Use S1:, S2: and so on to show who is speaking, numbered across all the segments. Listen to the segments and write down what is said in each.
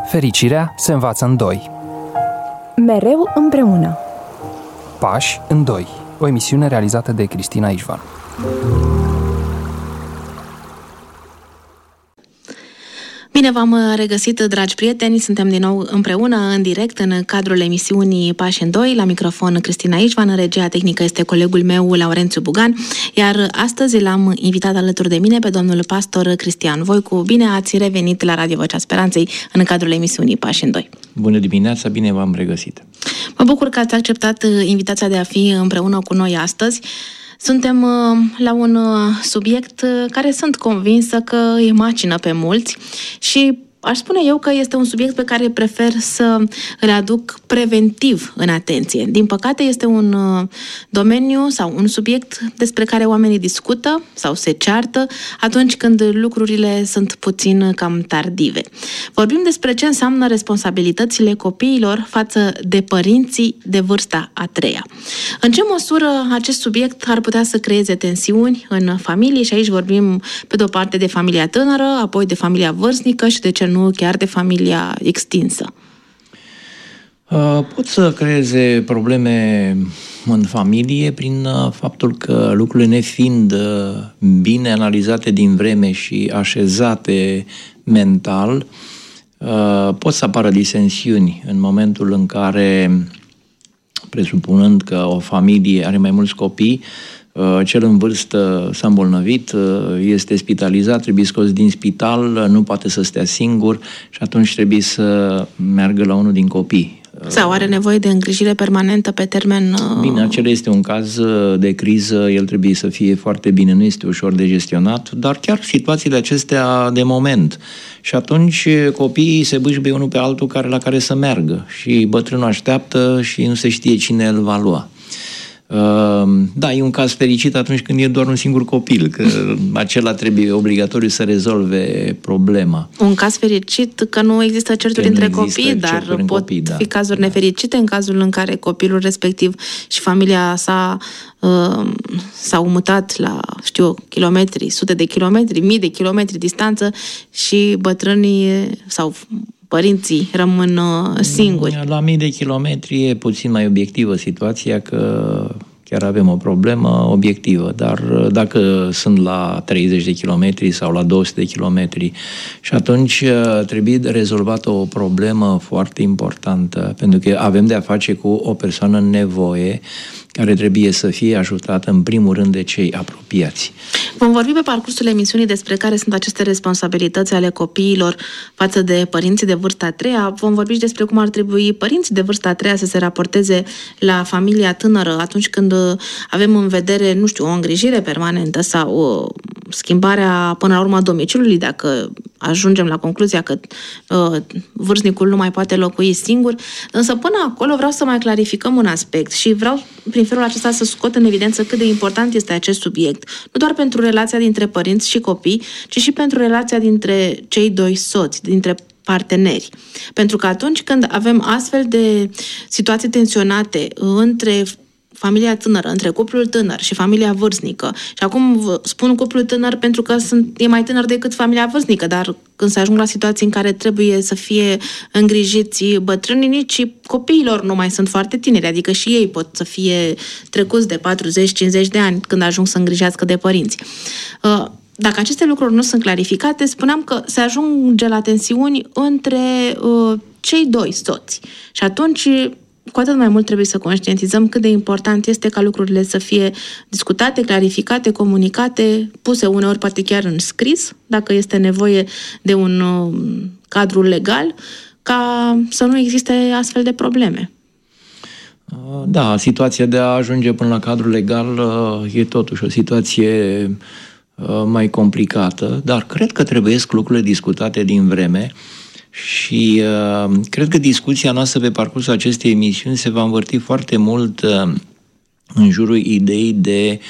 S1: Fericirea se învață în doi.
S2: Mereu împreună.
S1: Pași în doi. O emisiune realizată de Cristina Ișvan.
S3: Bine v-am regăsit, dragi prieteni, suntem din nou împreună, în direct, în cadrul emisiunii Pași în doi, la microfon Cristina Ișvan, în regia tehnică este colegul meu, Laurențiu Bugan, iar astăzi l-am invitat alături de mine pe domnul pastor Cristian Voicu. Bine ați revenit la Radio Vocea Speranței în cadrul emisiunii Pași în doi.
S4: Bună dimineața, bine v-am regăsit.
S3: Mă bucur că ați acceptat invitația de a fi împreună cu noi astăzi. Suntem la un subiect care sunt convinsă că îi macină pe mulți și aș spune eu că este un subiect pe care prefer să îl aduc preventiv în atenție. Din păcate este un domeniu sau un subiect despre care oamenii discută sau se ceartă atunci când lucrurile sunt puțin cam tardive. Vorbim despre ce înseamnă responsabilitățile copiilor față de părinții de vârsta a treia. În ce măsură acest subiect ar putea să creeze tensiuni în familie, și aici vorbim pe de o parte de familia tânără, apoi de familia vârstnică și de ce nu chiar de familia extinsă?
S4: Pot să creeze probleme în familie prin faptul că lucrurile nefiind bine analizate din vreme și așezate mental, pot să apară disensiuni în momentul în care, presupunând că o familie are mai mulți copii, cel în vârstă s-a îmbolnăvit, este spitalizat, trebuie scos din spital, nu poate să stea singur și atunci trebuie să meargă la unul din copii.
S3: Sau are nevoie de îngrijire permanentă pe termen...
S4: Bine, acela este un caz de criză, el trebuie să fie foarte bine, nu este ușor de gestionat, dar chiar situațiile acestea de moment. Și atunci copiii se bâșbie unul pe altul la care să meargă și bătrânul așteaptă și nu se știe cine îl va lua. Da, e un caz fericit atunci când e doar un singur copil, că acela trebuie obligatoriu să rezolve problema.
S3: Un caz fericit că nu există certuri între copii, dar pot fi cazuri nefericite în cazul în care copilul respectiv și familia sa s-au mutat la, kilometri, sute de kilometri, mii de kilometri distanță și bătrânii sau părinții rămân singuri.
S4: La mii de kilometri e puțin mai obiectivă situația, că chiar avem o problemă obiectivă, dar dacă sunt la 30 de kilometri sau la 200 de kilometri, și atunci trebuie rezolvată o problemă foarte importantă, pentru că avem de a face cu o persoană în nevoie care trebuie să fie ajutată în primul rând de cei apropiați.
S3: Vom vorbi pe parcursul emisiunii despre care sunt aceste responsabilități ale copiilor față de părinții de vârsta a treia. Vom vorbi și despre cum ar trebui părinții de vârsta a treia să se raporteze la familia tânără atunci când avem în vedere, o îngrijire permanentă sau schimbarea până la urmă a domiciliului, dacă ajungem la concluzia că vârstnicul nu mai poate locui singur. Însă până acolo vreau să mai clarificăm un aspect și vreau prin felul acesta să scot în evidență cât de important este acest subiect, nu doar pentru relația dintre părinți și copii, ci și pentru relația dintre cei doi soți, dintre parteneri. Pentru că atunci când avem astfel de situații tensionate între familia tânără, între cuplul tânăr și familia vârstnică, și acum spun cuplul tânăr pentru că e mai tânăr decât familia vârstnică, dar când se ajung la situații în care trebuie să fie îngrijiți bătrânii, nici copiilor nu mai sunt foarte tineri, adică și ei pot să fie trecuți de 40-50 de ani când ajung să îngrijească de părinți. Dacă aceste lucruri nu sunt clarificate, spuneam că se ajunge la tensiuni între cei doi soți. Și atunci cu atât mai mult trebuie să conștientizăm cât de important este ca lucrurile să fie discutate, clarificate, comunicate, puse uneori poate chiar în scris, dacă este nevoie de un cadru legal, ca să nu existe astfel de probleme.
S4: Da, situația de a ajunge până la cadrul legal e totuși o situație mai complicată, dar cred că trebuiesc lucrurile discutate din vreme. Și cred că discuția noastră pe parcursul acestei emisiuni se va învârti foarte mult în jurul ideii de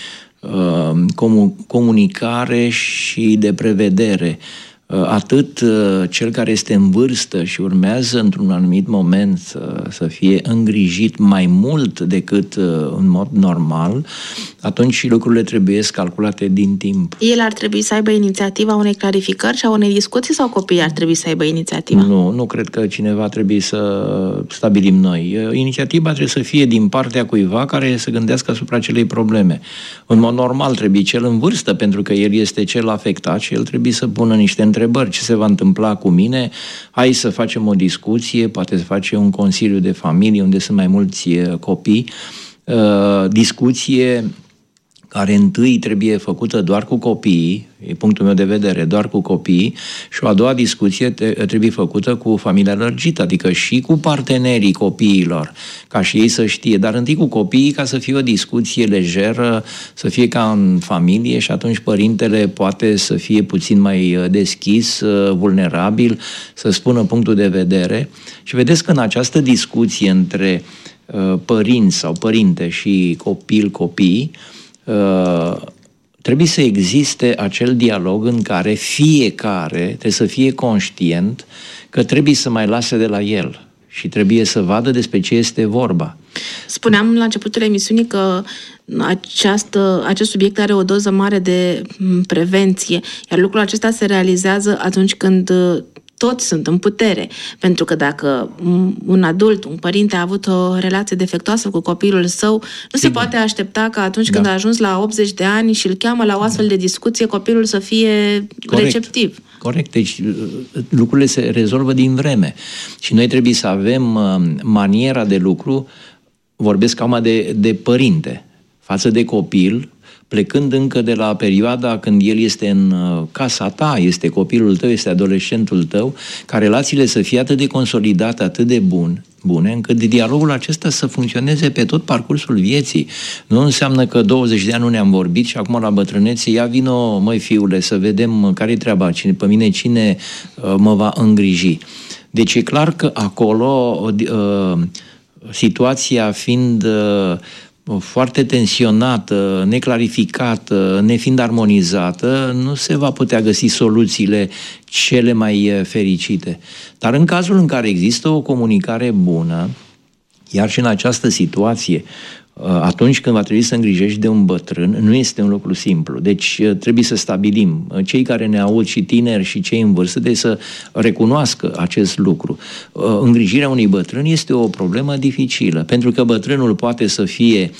S4: comunicare și de prevedere. Atât cel care este în vârstă și urmează într-un anumit moment să fie îngrijit mai mult decât în mod normal, atunci lucrurile trebuie calculate din timp.
S3: El ar trebui să aibă inițiativa unei clarificări și a unei discuții sau copiii ar trebui să aibă inițiativa?
S4: Nu cred că cineva trebuie să stabilim noi. Inițiativa trebuie să fie din partea cuiva care să gândească asupra acelei probleme. În mod normal trebuie cel în vârstă, pentru că el este cel afectat și el trebuie să pună niște întrebări. Ce se va întâmpla cu mine? Hai să facem o discuție, poate să facem un consiliu de familie unde sunt mai mulți copii. Discuție care întâi trebuie făcută doar cu copiii, e punctul meu de vedere, doar cu copiii, și o a doua discuție trebuie făcută cu familia lărgită, adică și cu partenerii copiilor, ca și ei să știe, dar întâi cu copiii, ca să fie o discuție lejeră, să fie ca în familie, și atunci părintele poate să fie puțin mai deschis, vulnerabil, să spună punctul de vedere. Și vedeți că în această discuție între părinți sau părinte și copii, trebuie să existe acel dialog în care fiecare trebuie să fie conștient că trebuie să mai lase de la el și trebuie să vadă despre ce este vorba.
S3: Spuneam la începutul emisiunii că acest subiect are o doză mare de prevenție, iar lucrul acesta se realizează atunci când toți sunt în putere, pentru că dacă un adult, un părinte a avut o relație defectuoasă cu copilul său, nu se poate aștepta că atunci când a ajuns la 80 de ani și îl cheamă la o astfel de discuție, copilul să fie receptiv.
S4: Corect, deci lucrurile se rezolvă din vreme și noi trebuie să avem maniera de lucru, vorbesc acum de părinte, față de copil, plecând încă de la perioada când el este în casa ta, este copilul tău, este adolescentul tău, ca relațiile să fie atât de consolidate, atât de bune, încât dialogul acesta să funcționeze pe tot parcursul vieții. Nu înseamnă că 20 de ani nu ne-am vorbit și acum la bătrânețe, ia vino, măi fiule, să vedem care-i treaba, pe mine cine mă va îngriji. Deci e clar că acolo, situația fiind foarte tensionată, neclarificată, nefiind armonizată, nu se va putea găsi soluțiile cele mai fericite. Dar în cazul în care există o comunicare bună, iar și în această situație, atunci când va trebui să îngrijești de un bătrân, nu este un lucru simplu. Deci trebuie să stabilim, cei care ne aud și tineri și cei în vârstă, de să recunoască acest lucru. Îngrijirea unui bătrân este o problemă dificilă, pentru că bătrânul poate să fie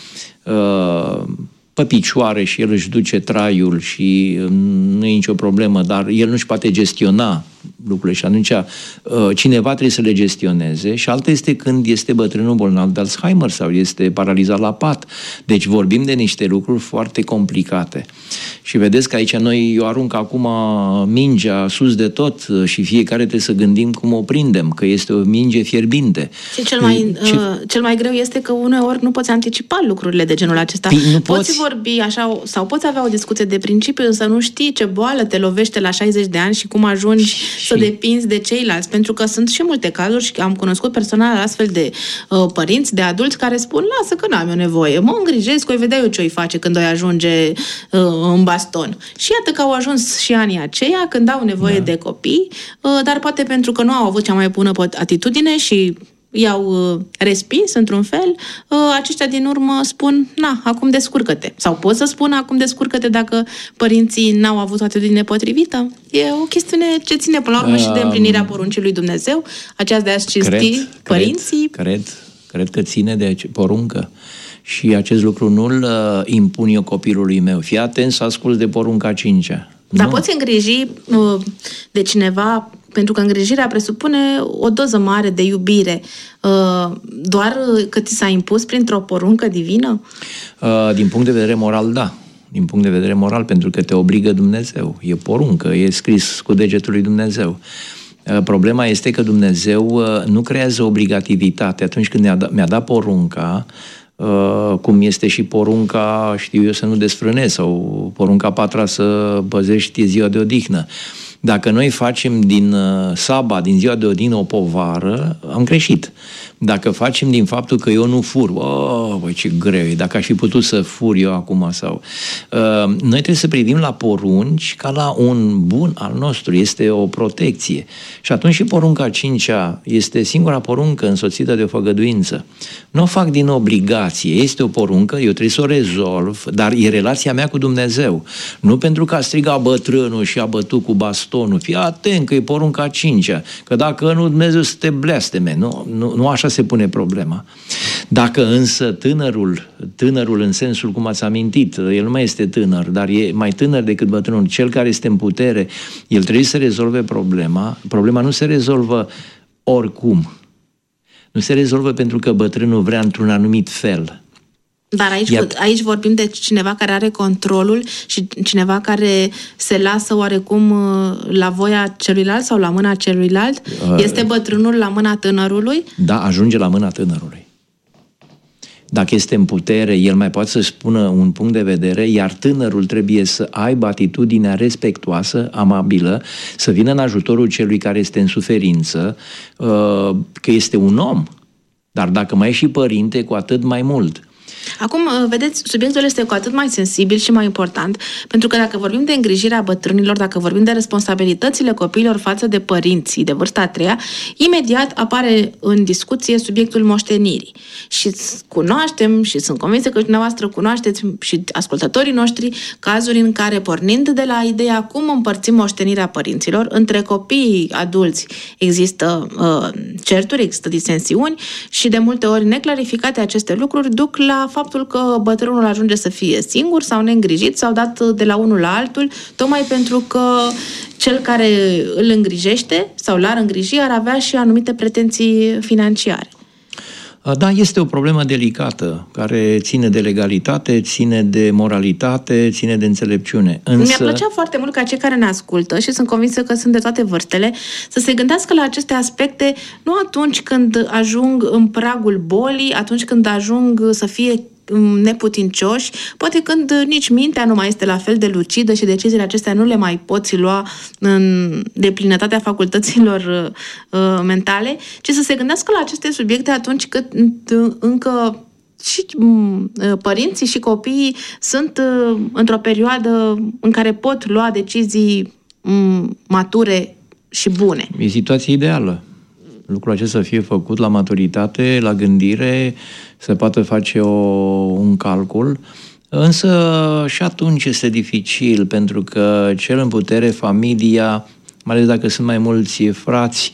S4: pe picioare și el își duce traiul și nu e nicio problemă, dar el nu-și poate gestiona lucrurile și atunci cineva trebuie să le gestioneze, și alta este când este bătrânul bolnav de Alzheimer sau este paralizat la pat. Deci vorbim de niște lucruri foarte complicate. Și vedeți că aici eu arunc acum mingea sus de tot și fiecare trebuie să gândim cum o prindem, că este o minge fierbinte.
S3: Și cel mai greu este că uneori nu poți anticipa lucrurile de genul acesta. Poți vorbi așa sau poți avea o discuție de principiu, însă nu știi ce boală te lovește la 60 de ani și cum ajungi să depinzi de ceilalți, pentru că sunt și multe cazuri și am cunoscut personal astfel de părinți, de adulți care spun, lasă că n-am eu nevoie, mă îngrijesc, o vedea eu ce-i face când o ajunge în baston. Și iată că au ajuns și anii aceia când au nevoie de copii, dar poate pentru că nu au avut cea mai bună atitudine și i-au respins într-un fel, aceștia din urmă spun, acum descurcă-te. Sau pot să spun, acum descurcă-te dacă părinții n-au avut o atitudine potrivită. E o chestiune ce ține până la urmă și de împlinirea poruncii lui Dumnezeu, aceea de a-și cinsti părinții.
S4: Cred că ține de poruncă. Și acest lucru nu-l impun eu copilului meu. Fii atent să asculți de porunca 5-a.
S3: Dar poți îngriji de cineva, pentru că îngrijirea presupune o doză mare de iubire, doar că ți s-a impus printr-o poruncă divină?
S4: Din punct de vedere moral, da. Din punct de vedere moral, pentru că te obligă Dumnezeu. E poruncă, e scris cu degetul lui Dumnezeu. Problema este că Dumnezeu nu creează obligativitate. Atunci când mi-a dat porunca, cum este și porunca, știu eu, să nu desfrânezi, sau porunca 4 să păzești ziua de odihnă. Dacă noi facem din sabat, din ziua de odihnă, o povară, am greșit. Dacă facem din faptul că eu nu fur, băi, ce greu e, dacă aș fi putut să fur eu acum sau... Noi trebuie să privim la porunci ca la un bun al nostru, este o protecție. Și atunci și porunca 5-a este singura poruncă însoțită de o făgăduință. Nu o fac din obligație, este o poruncă, eu trebuie să o rezolv, dar e relația mea cu Dumnezeu. Nu pentru că a strigat bătrânul și a bătut cu bastonul. Fii atent că e porunca 5-a, că dacă nu, Dumnezeu să te blesteme. Nu așa se pune problema. Dacă însă tânărul în sensul cum ați amintit, el nu mai este tânăr, dar e mai tânăr decât bătrânul, cel care este în putere, el trebuie să rezolve problema. Problema nu se rezolvă oricum. Nu se rezolvă pentru că bătrânul vrea într-un anumit fel.
S3: Dar aici vorbim de cineva care are controlul și cineva care se lasă oarecum la voia celuilalt sau la mâna celuilalt? Este bătrânul la mâna tânărului?
S4: Da, ajunge la mâna tânărului. Dacă este în putere, el mai poate să spună un punct de vedere, iar tânărul trebuie să aibă atitudinea respectuoasă, amabilă, să vină în ajutorul celui care este în suferință, că este un om. Dar dacă mai e și părinte, cu atât mai mult.
S3: Acum, vedeți, subiectul este cu atât mai sensibil și mai important, pentru că dacă vorbim de îngrijirea bătrânilor, dacă vorbim de responsabilitățile copiilor față de părinții de vârsta a treia, imediat apare în discuție subiectul moștenirii. Și cunoaștem, și sunt convinsă că dumneavoastră cunoașteți și ascultătorii noștri, cazuri în care, pornind de la ideea cum împărțim moștenirea părinților, între copiii adulți există certuri, există disensiuni și de multe ori neclarificate aceste lucruri duc la faptul că bătrânul ajunge să fie singur sau neîngrijit sau dat de la unul la altul, tocmai pentru că cel care îl îngrijește sau l-ar îngriji ar avea și anumite pretenții financiare.
S4: Da, este o problemă delicată, care ține de legalitate, ține de moralitate, ține de înțelepciune. Însă...
S3: Mi-ar plăcea foarte mult ca cei care ne ascultă, și sunt convinsă că sunt de toate vârstele, să se gândească la aceste aspecte nu atunci când ajung în pragul bolii, atunci când ajung să fie neputincioși, poate când nici mintea nu mai este la fel de lucidă și deciziile acestea nu le mai poți lua în deplinătatea facultăților mentale, ci să se gândească la aceste subiecte atunci când încă și părinții și copiii sunt într-o perioadă în care pot lua decizii mature și bune.
S4: E situația ideală. Lucrul acesta să fie făcut la maturitate, la gândire, să poată face un calcul, însă și atunci este dificil, pentru că cel în putere, familia, mai ales dacă sunt mai mulți frați,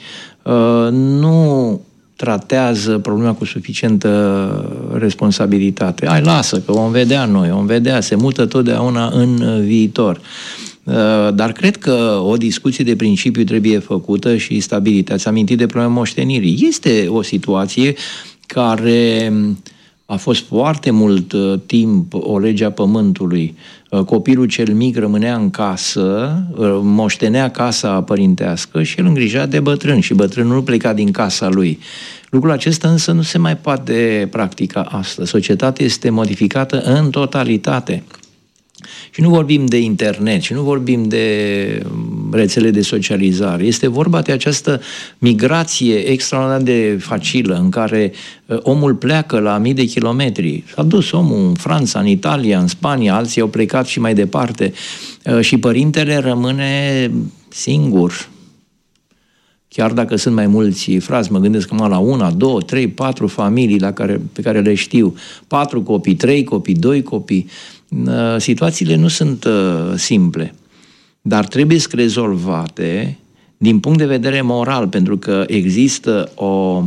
S4: nu tratează problema cu suficientă responsabilitate. Hai, lasă, că vom vedea noi, vom vedea, se mută totdeauna în viitor. Dar cred că o discuție de principiu trebuie făcută și stabilită. Ați amintit de problema moștenirii. Este o situație care a fost foarte mult timp o lege a pământului. Copilul cel mic rămânea în casă, moștenea casa părintească și el îngrija de bătrân și bătrânul nu pleca din casa lui. Lucrul acesta însă nu se mai poate practica astăzi. Societatea este modificată în totalitate. Și nu vorbim de internet, și nu vorbim de rețele de socializare. Este vorba de această migrație extraordinar de facilă în care omul pleacă la mii de kilometri. S-a dus omul în Franța, în Italia, în Spania, alții au plecat și mai departe. Și părintele rămâne singur. Chiar dacă sunt mai mulți frați, mă gândesc că la 1, 2, 3, 4 familii pe care le știu, 4 copii, 3 copii, 2 copii, situațiile nu sunt simple, dar trebuie să rezolvate din punct de vedere moral, pentru că există o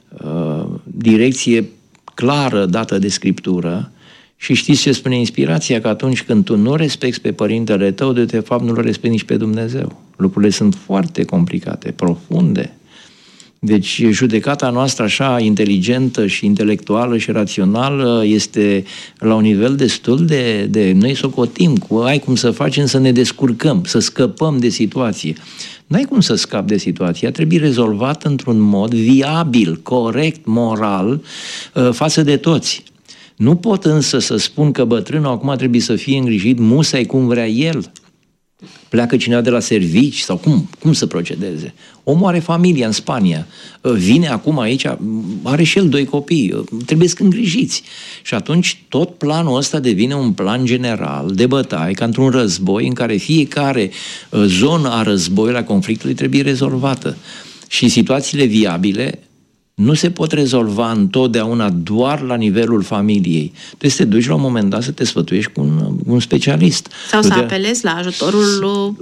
S4: direcție clară dată de Scriptură și știți ce spune inspirația? Că atunci când tu nu respecti pe părintele tău, de fapt nu-l respecti nici pe Dumnezeu. Lucrurile sunt foarte complicate, profunde. Deci judecata noastră așa inteligentă și intelectuală și rațională este la un nivel destul de noi socotim, ai cum să facem să ne descurcăm, să scăpăm de situație. N-ai cum să scapi de situație, ea trebuie rezolvată într-un mod viabil, corect, moral, față de toți. Nu pot însă să spun că bătrânul acum trebuie să fie îngrijit musai cum vrea el. pleacă cineva de la servici sau cum să procedeze? Omul are familia în Spania, vine acum aici, are și el 2 copii, trebuie să îngrijiți. Și atunci tot planul ăsta devine un plan general de bătaie, ca într-un război în care fiecare zonă a războiului, a conflictului trebuie rezolvată. Și situațiile viabile nu se pot rezolva întotdeauna doar la nivelul familiei. Trebuie să te duci la un moment dat să te sfătuiești cu un specialist.
S3: Sau să apelezi la ajutorul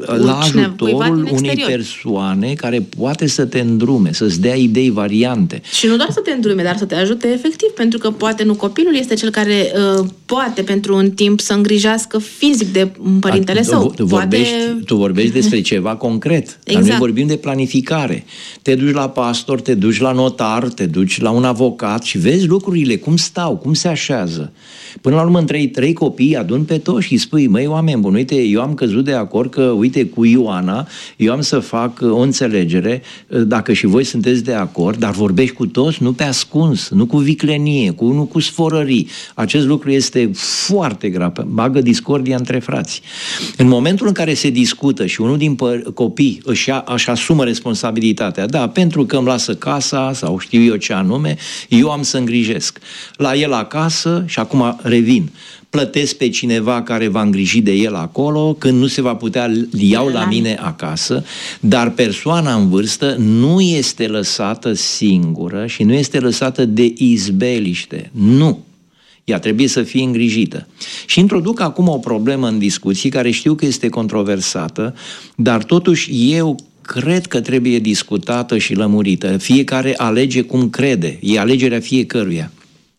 S4: unei persoane care poate să te îndrume, să-ți dea idei variante.
S3: Și nu doar să te îndrume, dar să te ajute efectiv, pentru că poate nu copilul este cel care poate pentru un timp să îngrijească fizic de părintele său.
S4: Tu vorbești despre ceva concret, exact. Dar noi vorbim de planificare. Te duci la pastor, te duci la notar, te duci la un avocat și vezi lucrurile, cum stau, cum se așează. Până la urmă, între 3 copii adun pe toți și îi spui, măi, oameni buni, uite, eu am căzut de acord că, uite, cu Ioana, eu am să fac o înțelegere, dacă și voi sunteți de acord, dar vorbești cu toți, nu pe ascuns, nu cu viclenie, nu cu sforării. Acest lucru este foarte grav, bagă discordia între frați. În momentul în care se discută și unul din copii își asumă responsabilitatea, da, pentru că îmi lasă casa sau știu eu ce anume, eu am să îngrijesc. La el acasă, și acum revin, plătesc pe cineva care va îngriji de el acolo, când nu se va putea, iau la mine acasă, dar persoana în vârstă nu este lăsată singură și nu este lăsată de izbeliște. Nu! Ea trebuie să fie îngrijită. Și introduc acum o problemă în discuție care știu că este controversată, dar totuși eu cred că trebuie discutată și lămurită. Fiecare alege cum crede. E alegerea fiecăruia.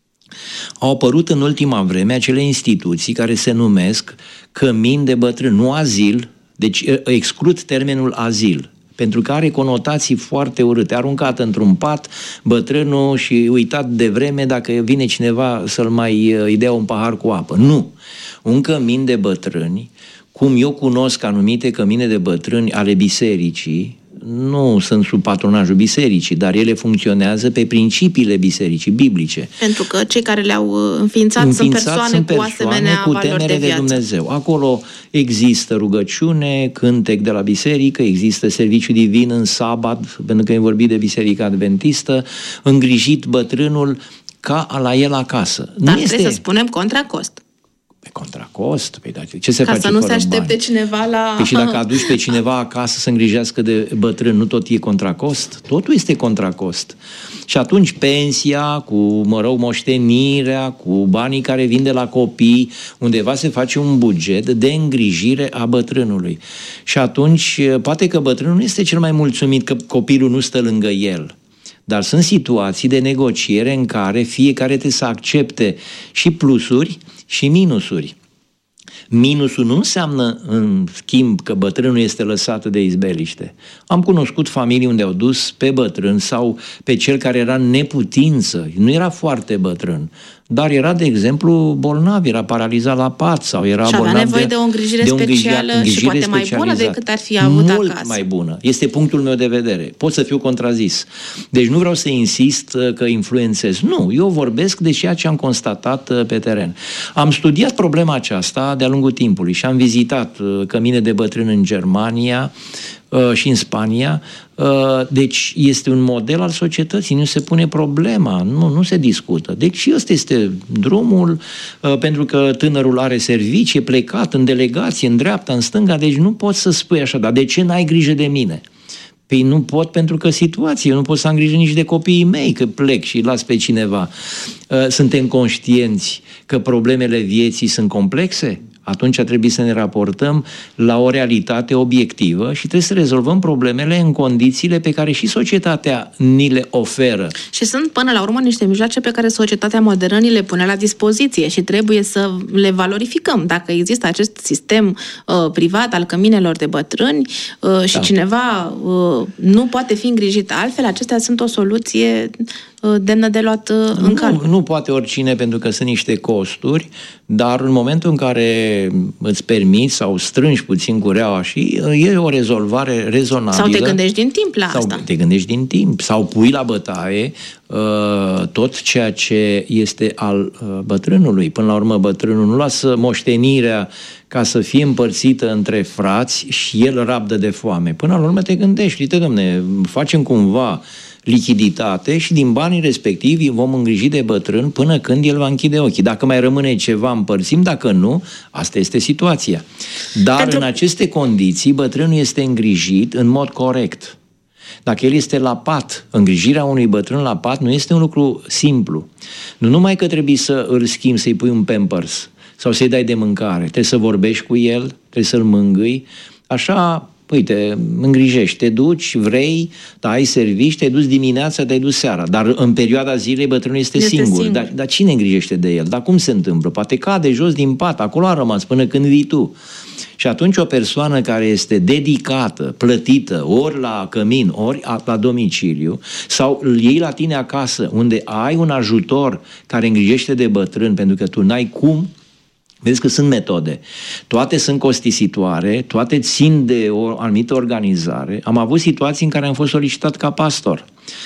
S4: Au apărut în ultima vreme acele instituții care se numesc cămin de bătrâni, nu azil, deci exclud termenul azil, pentru că are conotații foarte urâte. Aruncat într-un pat, bătrânul și uitat de vreme dacă vine cineva să-l mai îi dea un pahar cu apă. Nu! Un cămin de bătrâni, cum eu cunosc anumite cămine de bătrâni ale bisericii, nu sunt sub patronajul bisericii, dar ele funcționează pe principiile bisericii biblice.
S3: Pentru că cei care le-au înființat sunt persoane cu asemenea
S4: cu
S3: valori
S4: temere de Dumnezeu. Acolo există rugăciune, cântec de la biserică, există serviciu divin în sabat, pentru că e vorbit de biserica adventistă, îngrijit bătrânul ca la el acasă.
S3: Dar trebuie să spunem contra cost.
S4: Pe contracost, ce se
S3: ca
S4: face
S3: să nu se aștepte
S4: bani?
S3: Cineva la...
S4: Păi și dacă aduci pe cineva acasă să îngrijească de bătrân, nu tot e contracost? Totul este contracost. Și atunci pensia, cu, moștenirea, cu banii care vin de la copii, undeva se face un buget de îngrijire a bătrânului. Și atunci, poate că bătrânul nu este cel mai mulțumit că copilul nu stă lângă el. Dar sunt situații de negociere în care fiecare trebuie să accepte și plusuri și minusuri. Minusul nu înseamnă, în schimb, că bătrânul este lăsat de izbeliște. Am cunoscut familii unde au dus pe bătrân sau pe cel care era în neputință. Nu era foarte bătrân, dar era, de exemplu, bolnav, era paralizat la pat sau era bolnav. Și avea
S3: nevoie de o îngrijire specială și poate mai bună decât ar fi avut acasă.
S4: Mult mai bună. Este punctul meu de vedere. Pot să fiu contrazis. Deci nu vreau să insist că influențez. Nu, eu vorbesc de ceea ce am constatat pe teren. Am studiat problema aceasta de-a lungul timpului și am vizitat cămine de bătrâni în Germania și în Spania. Deci este un model al societății, nu se pune problema, nu se discută. Deci ăsta este drumul, pentru că tânărul are servicii, e plecat în delegație, în dreapta, în stânga, deci nu poți să spui așa, dar de ce n-ai grijă de mine? Păi nu pot pentru că situație, eu nu pot să am grijă nici de copiii mei, că plec și las pe cineva. Suntem conștienți că problemele vieții sunt complexe? Atunci trebuie să ne raportăm la o realitate obiectivă și trebuie să rezolvăm problemele în condițiile pe care și societatea ni le oferă.
S3: Și sunt până la urmă niște mijloace pe care societatea modernă ni le pune la dispoziție și trebuie să le valorificăm. Dacă există acest sistem privat al căminelor de bătrâni și cineva nu poate fi îngrijit altfel, acestea sunt o soluție demnă de luat în calcul.
S4: Nu poate oricine, pentru că sunt niște costuri, dar în momentul în care îți permiți sau strângi puțin cureaua și e o rezolvare rezonabilă.
S3: Sau te gândești din timp la asta.
S4: Sau te gândești din timp. Sau pui la bătaie tot ceea ce este al bătrânului. Până la urmă, bătrânul nu lasă moștenirea ca să fie împărțită între frați și el rabdă de foame. Până la urmă te gândești, uite, domne, facem cumva lichiditate și din banii respectivi vom îngriji de bătrân până când el va închide ochii. Dacă mai rămâne ceva, împărțim, dacă nu, asta este situația. Dar în aceste condiții, bătrânul este îngrijit în mod corect. Dacă el este la pat, îngrijirea unui bătrân la pat nu este un lucru simplu. Nu numai că trebuie să îl schimbi, să-i pui un Pampers sau să-i dai de mâncare, trebuie să vorbești cu el, trebuie să-l mângâi, așa. Uite, îngrijești, te duci, vrei, ai servici, te-ai dus dimineața, te-ai dus seara. Dar în perioada zilei bătrânul este singur. Dar cine îngrijește de el? Dar cum se întâmplă? Poate cade jos din pat, acolo a rămas până când vii tu. Și atunci o persoană care este dedicată, plătită, ori la cămin, ori la domiciliu, sau îl iei la tine acasă, unde ai un ajutor care îngrijește de bătrân, pentru că tu n-ai cum. Vezi că sunt metode. Toate sunt costisitoare, toate țin de o anumită organizare. Am avut situații în care am fost solicitat ca pastor.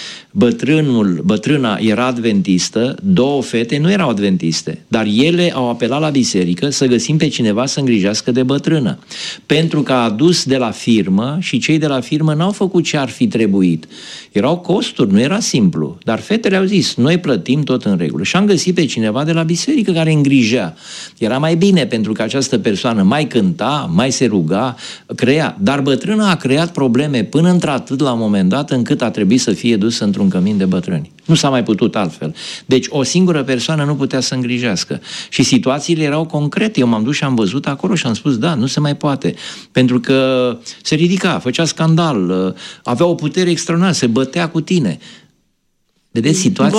S4: Bătrâna era adventistă, 2 fete nu erau adventiste, dar ele au apelat la biserică să găsim pe cineva să îngrijească de bătrână. Pentru că a adus de la firmă și cei de la firmă n-au făcut ce ar fi trebuit. Erau costuri, nu era simplu, dar fetele au zis, noi plătim tot în regulă. Și am găsit pe cineva de la biserică care îngrijea. Era mai bine pentru că această persoană mai cânta, mai se ruga, crea. Dar bătrâna a creat probleme până într-atât la un moment dat încât a trebuit să fie dusă într-un cămin de bătrâni. Nu s-a mai putut altfel. Deci o singură persoană nu putea să îngrijească. Și situațiile erau concrete. Eu m-am dus și am văzut acolo și am spus, da, nu se mai poate. Pentru că se ridica, făcea scandal, avea o putere extraordinară, se bătea cu tine. Vedeți,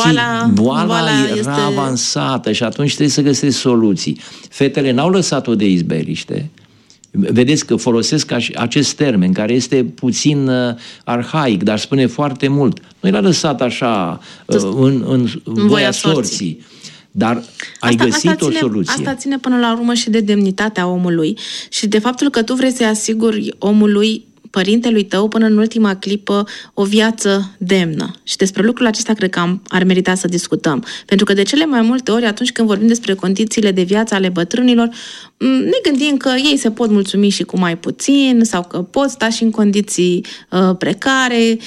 S4: boala era avansată și atunci trebuie să găsești soluții. Fetele n-au lăsat-o de izbeliște. Vedeți că folosesc acest termen, care este puțin arhaic, dar spune foarte mult. Nu l-a lăsat așa în voia sorții, dar ai găsit o soluție.
S3: Asta ține până la urmă și de demnitatea omului și de faptul că tu vrei să-i asiguri omului, părintelui tău, până în ultima clipă, o viață demnă. Și despre lucrul acesta cred că ar merita să discutăm. Pentru că de cele mai multe ori, atunci când vorbim despre condițiile de viață ale bătrânilor, ne gândim că ei se pot mulțumi și cu mai puțin, sau că pot sta și în condiții precare,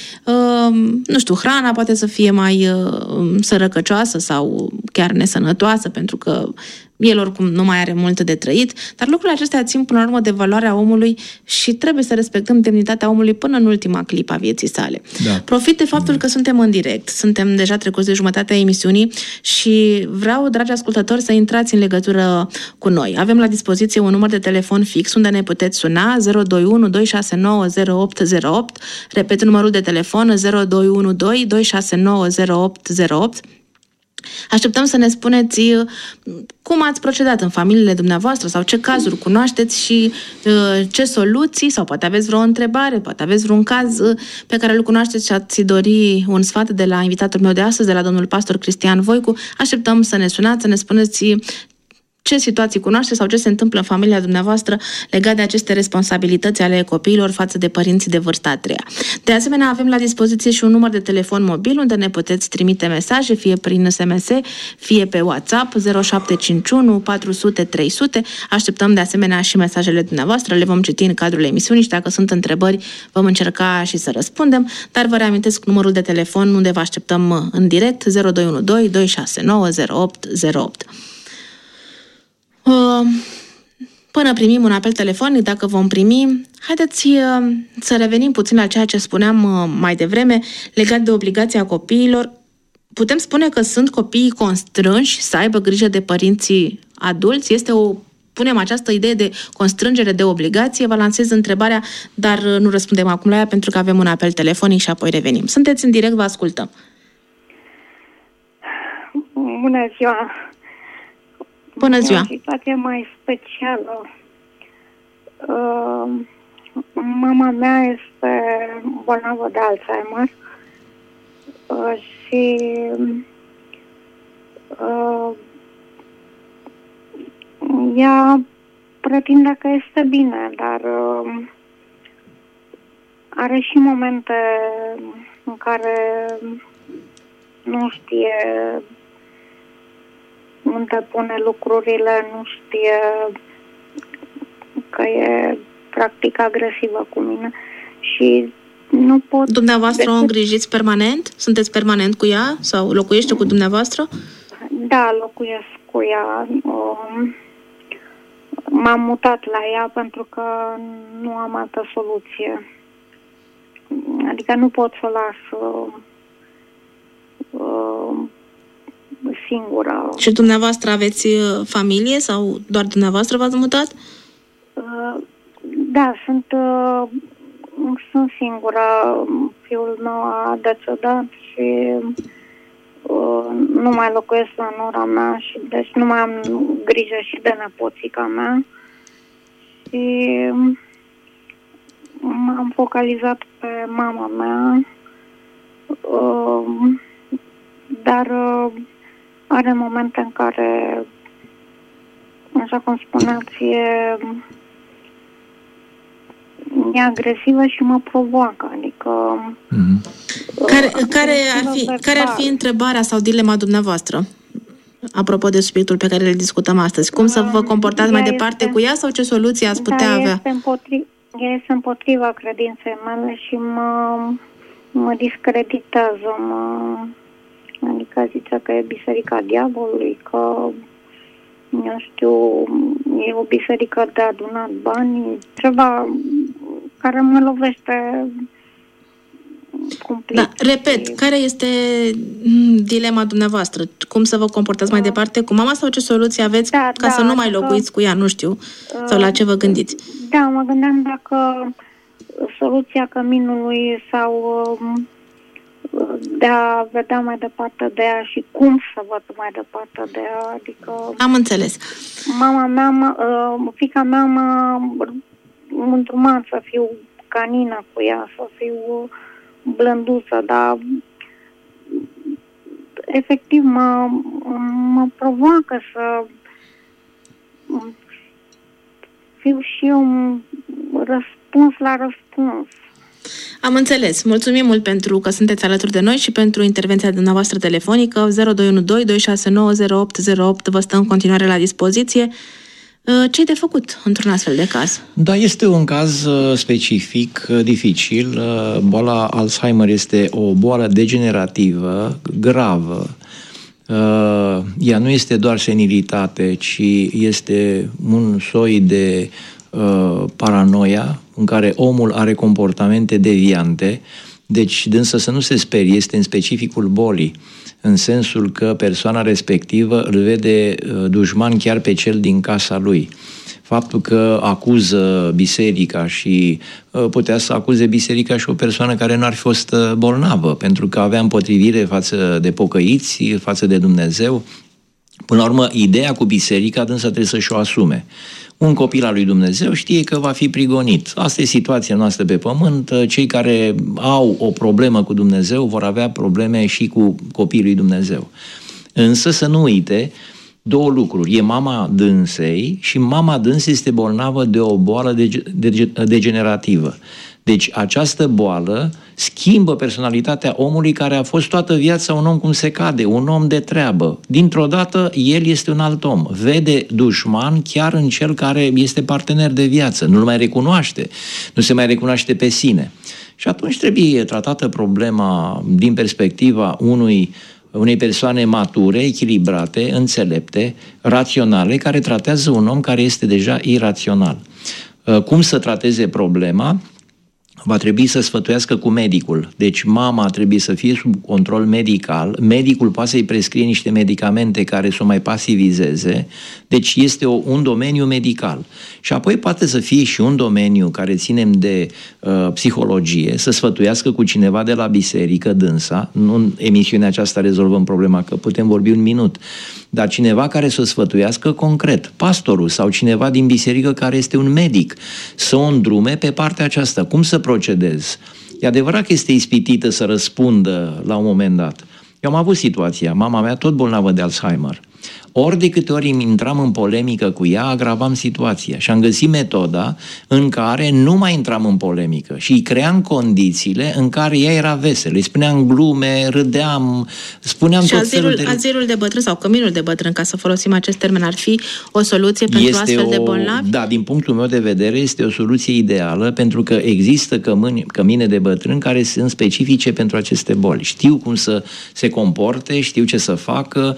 S3: nu știu, hrana poate să fie mai sărăcăcioasă sau chiar nesănătoasă, pentru că el oricum nu mai are mult de trăit, dar lucrurile acestea țin până la urmă de valoarea omului și trebuie să respectăm demnitatea omului până în ultima clipă a vieții sale. Da. Profit de faptul că suntem în direct, suntem deja trecuți de jumătatea emisiunii și vreau, dragi ascultători, să intrați în legătură cu noi. Avem la dispoziție un număr de telefon fix unde ne puteți suna 021 269 0808. Repet numărul de telefon 0212 269 0808. Așteptăm să ne spuneți cum ați procedat în familiile dumneavoastră sau ce cazuri cunoașteți și ce soluții, sau poate aveți vreo întrebare, poate aveți vreun caz pe care îl cunoașteți și ați dori un sfat de la invitatul meu de astăzi, de la domnul pastor Cristian Voicu. Așteptăm să ne sunați, să ne spuneți ce situații cunoașteți sau ce se întâmplă în familia dumneavoastră legat de aceste responsabilități ale copiilor față de părinții de vârsta a treia. De asemenea, avem la dispoziție și un număr de telefon mobil unde ne puteți trimite mesaje, fie prin SMS, fie pe WhatsApp 0751 400 300. Așteptăm de asemenea și mesajele dumneavoastră, le vom citi în cadrul emisiunii și dacă sunt întrebări vom încerca și să răspundem, dar vă reamintesc numărul de telefon unde vă așteptăm în direct 0212 269 0808. Până primim un apel telefonic, dacă vom primi, haideți să revenim puțin la ceea ce spuneam mai devreme legat de obligația copiilor. Putem spune că sunt copiii constrânși să aibă grijă de părinții adulți? Punem această idee de constrângere, de obligație. Vă lansez întrebarea, dar nu răspundem acum la ea pentru că avem un apel telefonic și apoi revenim. Sunteți în direct, vă ascultăm.
S5: Bună ziua!
S3: Bună ziua!
S5: O situație mai specială. Mama mea este bolnavă de Alzheimer Și ea pretinde că este bine, dar are și momente în care nu știe unde pune lucrurile, nu știe că e practic agresivă cu mine și nu pot...
S3: Dumneavoastră o îngrijiți permanent? Sunteți permanent cu ea? Sau locuiește cu dumneavoastră?
S5: Da, locuiesc cu ea. M-am mutat la ea pentru că nu am altă soluție. Adică nu pot să o las singură.
S3: Și dumneavoastră aveți familie sau doar dumneavoastră v-ați mutat?
S5: Da, sunt singură. Fiul meu a decedat și nu mai locuiesc la nora mea și deci nu mai am grijă și de nepoțica mea. Și m-am focalizat pe mama mea, dar are momente în care, așa cum spuneați, e agresivă și mă provoacă, adică...
S3: Care ar fi întrebarea sau dilema dumneavoastră? Apropo de subiectul pe care îl discutăm astăzi. Cum să vă comportați mai departe cu ea sau ce soluții ați putea avea?
S5: Ea este împotriva credinței mele și mă discreditează, adică zice că e biserica diavolului, că eu știu, e o biserică de adunat bani, ceva care mă lovește cumplit.
S3: Da, repet, care este dilema dumneavoastră? Cum să vă comportați mai departe cu mama sau ce soluții aveți ca să nu mai locuiți cu ea, nu știu, sau la ce vă gândiți?
S5: Da, mă gândeam dacă soluția căminului sau de a vedea mai departe de ea și cum să văd mai departe de ea, adică...
S3: Am înțeles.
S5: Mama mea, fiica mea m-a îndrumat să fiu canină cu ea, să fiu blânduță, dar efectiv mă provoacă să fiu și eu răspuns la răspuns.
S3: Am înțeles. Mulțumim mult pentru că sunteți alături de noi și pentru intervenția dumneavoastră telefonică. 0212 269 0808 vă stă în continuare la dispoziție. Ce-i de făcut într-un astfel de caz?
S4: Da, este un caz specific, dificil. Boala Alzheimer este o boală degenerativă, gravă. Ea nu este doar senilitate, ci este un soi de paranoia în care omul are comportamente deviante. Deci, dânsă să nu se sperie, este în specificul bolii, în sensul că persoana respectivă îl vede dușman chiar pe cel din casa lui. Faptul că acuză biserica și putea să acuze biserica și o persoană care nu ar fi fost bolnavă, pentru că avea împotrivire față de pocăiți, față de Dumnezeu. Până la urmă, ideea cu biserica dânsă trebuie să-și o asume. Un copil al lui Dumnezeu știe că va fi prigonit. Asta e situația noastră pe pământ. Cei care au o problemă cu Dumnezeu vor avea probleme și cu copiii lui Dumnezeu. Însă să nu uite două lucruri. E mama dânsei și mama dânsei este bolnavă de o boală degenerativă. Deci această boală schimbă personalitatea omului care a fost toată viața un om cum se cade, un om de treabă. Dintr-o dată, el este un alt om. Vede dușman chiar în cel care este partener de viață. Nu-l mai recunoaște. Nu se mai recunoaște pe sine. Și atunci trebuie tratată problema din perspectiva unei persoane mature, echilibrate, înțelepte, raționale, care tratează un om care este deja irațional. Cum să trateze problema? Va trebui să sfătuiască cu medicul. Deci mama trebuie să fie sub control medical. Medicul poate să-i prescrie niște medicamente care să o mai pasivizeze. Deci este un domeniu medical. Și apoi poate să fie și un domeniu care ținem de psihologie, să sfătuiască cu cineva de la biserică dânsa. Nu în emisiunea aceasta rezolvăm problema, că putem vorbi un minut. Dar cineva care să o sfătuiască concret, pastorul sau cineva din biserică care este un medic, să o îndrume pe partea aceasta. Cum să procedezi? E adevărat că este ispitită să răspundă la un moment dat. Eu am avut situația, mama mea tot bolnavă de Alzheimer. Ori de câte ori îmi intram în polemică cu ea, agravam situația și am găsit metoda în care nu mai intram în polemică și îi cream condițiile în care ea era veselă. Îi spuneam glume, râdeam, spuneam
S3: și
S4: tot felul de...
S3: azilul de bătrân sau căminul de bătrân, ca să folosim acest termen, ar fi o soluție pentru astfel de bolnavi?
S4: Da, din punctul meu de vedere este o soluție ideală, pentru că există cămine de bătrân care sunt specifice pentru aceste boli. Știu cum să se comporte, știu ce să facă,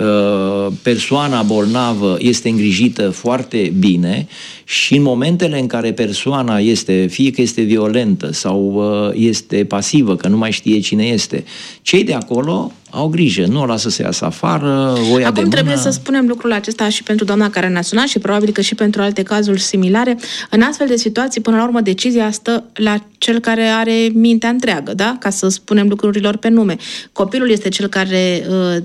S4: persoana bolnavă este îngrijită foarte bine și în momentele în care persoana este, fie că este violentă sau este pasivă, că nu mai știe cine este, cei de acolo au grijă, nu o lasă să iasă afară, o ia
S3: Acum trebuie să spunem lucrul acesta și pentru doamna care ne-a sunat și probabil că și pentru alte cazuri similare. În astfel de situații, până la urmă, decizia stă la cel care are mintea întreagă, da? Ca să spunem lucrurilor pe nume. Copilul este cel care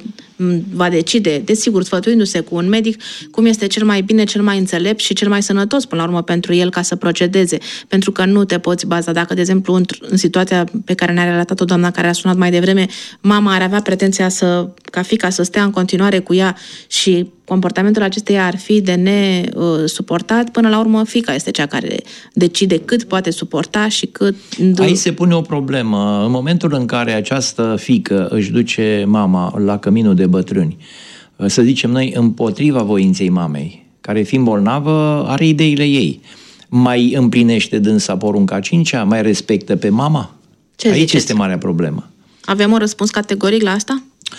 S3: va decide, desigur, sfătuindu-se cu un medic, cum este cel mai bine, cel mai înțelept și cel mai sănătos, până la urmă, pentru el ca să procedeze. Pentru că nu te poți baza, dacă, de exemplu, în situația pe care ne-a relatat-o doamna care a sunat mai devreme, mama ar avea pretenția ca fiica să stea în continuare cu ea și comportamentul acesteia ar fi de nesuportat, până la urmă fiica este cea care decide cât poate suporta și cât...
S4: Aici se pune o problemă. În momentul în care această fiică își duce mama la căminul de bătrâni, să zicem noi, împotriva voinței mamei, care fiind bolnavă are ideile ei, mai împlinește dânsa porunca 5-a, mai respectă pe mama? Aici este marea problemă.
S3: Avem un răspuns categoric la asta?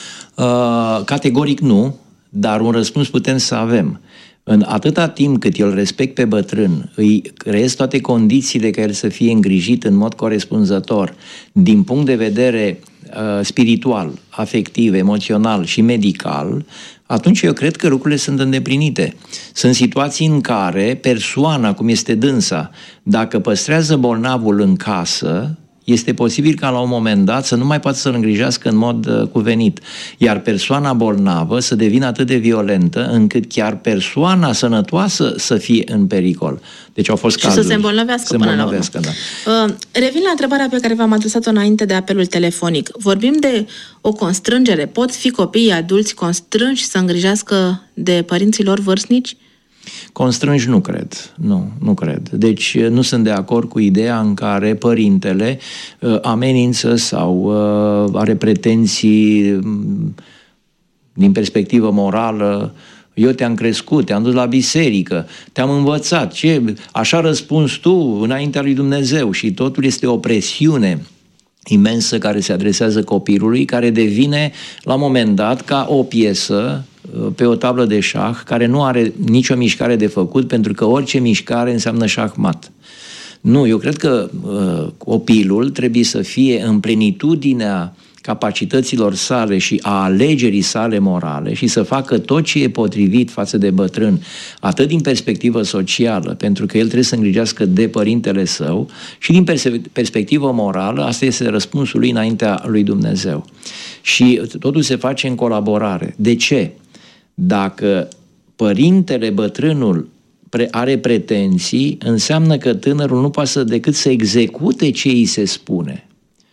S4: Categoric nu, dar un răspuns putem să avem. În atâta timp cât el respect pe bătrân, îi creez toate condițiile ca el să fie îngrijit în mod corespunzător, din punct de vedere spiritual, afectiv, emoțional și medical, atunci eu cred că lucrurile sunt îndeplinite. Sunt situații în care persoana, cum este dânsa, dacă păstrează bolnavul în casă, este posibil ca la un moment dat să nu mai poată să-l îngrijească în mod cuvenit, iar persoana bolnavă să devină atât de violentă încât chiar persoana sănătoasă să fie în pericol. Deci au fost cazuri.
S3: Și să se îmbolnăvească până la urmă.
S4: Da.
S3: Revin la întrebarea pe care v-am adresat-o înainte de apelul telefonic. Vorbim de o constrângere. Pot fi copiii adulți constrânși să îngrijească de părinții lor vârstnici?
S4: Constrângi nu cred, nu cred. Deci nu sunt de acord cu ideea în care părintele amenință sau are pretenții din perspectivă morală. Eu te-am crescut, te-am dus la biserică, te-am învățat, așa răspunzi tu înaintea lui Dumnezeu și totul este o presiune imensă care se adresează copilului, care devine la un moment dat ca o piesă pe o tablă de șah care nu are nicio mișcare de făcut, pentru că orice mișcare înseamnă șahmat. Nu, eu cred că copilul trebuie să fie în plenitudinea capacităților sale și a alegerii sale morale și să facă tot ce e potrivit față de bătrân, atât din perspectivă socială, pentru că el trebuie să îngrijească de părintele său, și din perspectivă morală, asta este răspunsul lui înaintea lui Dumnezeu. Și totul se face în colaborare. De ce? Dacă părintele, bătrânul, are pretenții, înseamnă că tânărul nu poate decât să execute ce îi se spune.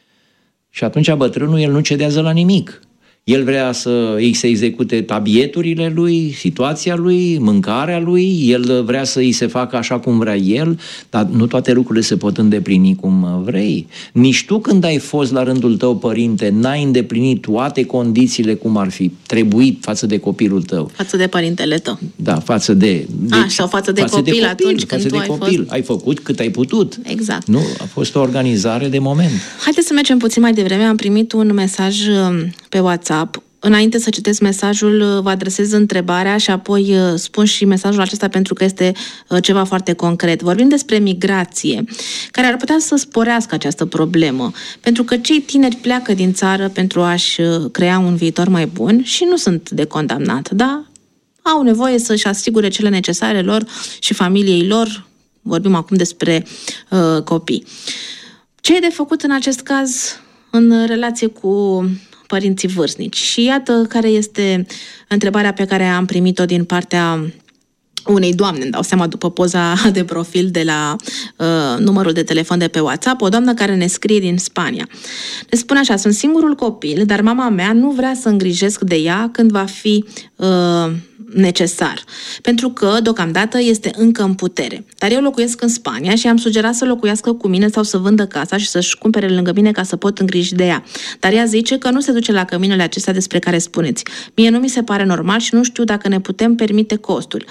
S4: Și atunci bătrânul, el nu cedează la nimic. El vrea să îi se execute tabieturile lui, situația lui, mâncarea lui, el vrea să îi se facă așa cum vrea el, dar nu toate lucrurile se pot îndeplini cum vrei. Nici tu, când ai fost la rândul tău părinte, n-ai îndeplinit toate condițiile cum ar fi trebuit față de copilul tău.
S3: Față de părintele tău.
S4: Da, față de
S3: sau față de copil atunci când tu ai fost.
S4: Ai făcut cât ai putut.
S3: Exact.
S4: Nu, a fost o organizare de moment.
S3: Haideți să mergem puțin mai devreme. Am primit un mesaj pe WhatsApp. Înainte să citesc mesajul, vă adresez întrebarea și apoi spun și mesajul acesta pentru că este ceva foarte concret. Vorbim despre migrație, care ar putea să sporească această problemă, pentru că cei tineri pleacă din țară pentru a-și crea un viitor mai bun și nu sunt de condamnat, da? Au nevoie să-și asigure cele necesare lor și familiei lor. Vorbim acum despre copii. Ce e de făcut în acest caz în relație cu părinții vârstnici? Și iată care este întrebarea pe care am primit-o din partea unei doamne, îmi dau seama după poza de profil de la numărul de telefon de pe WhatsApp, o doamnă care ne scrie din Spania. Ne spune așa: sunt singurul copil, dar mama mea nu vrea să îngrijesc de ea când va fi necesar, pentru că deocamdată este încă în putere. Dar eu locuiesc în Spania și am sugerat să locuiască cu mine sau să vândă casa și să-și cumpere lângă mine ca să pot îngriji de ea. Dar ea zice că nu se duce la căminele acestea despre care spuneți. Mie nu mi se pare normal și nu știu dacă ne putem permite costul.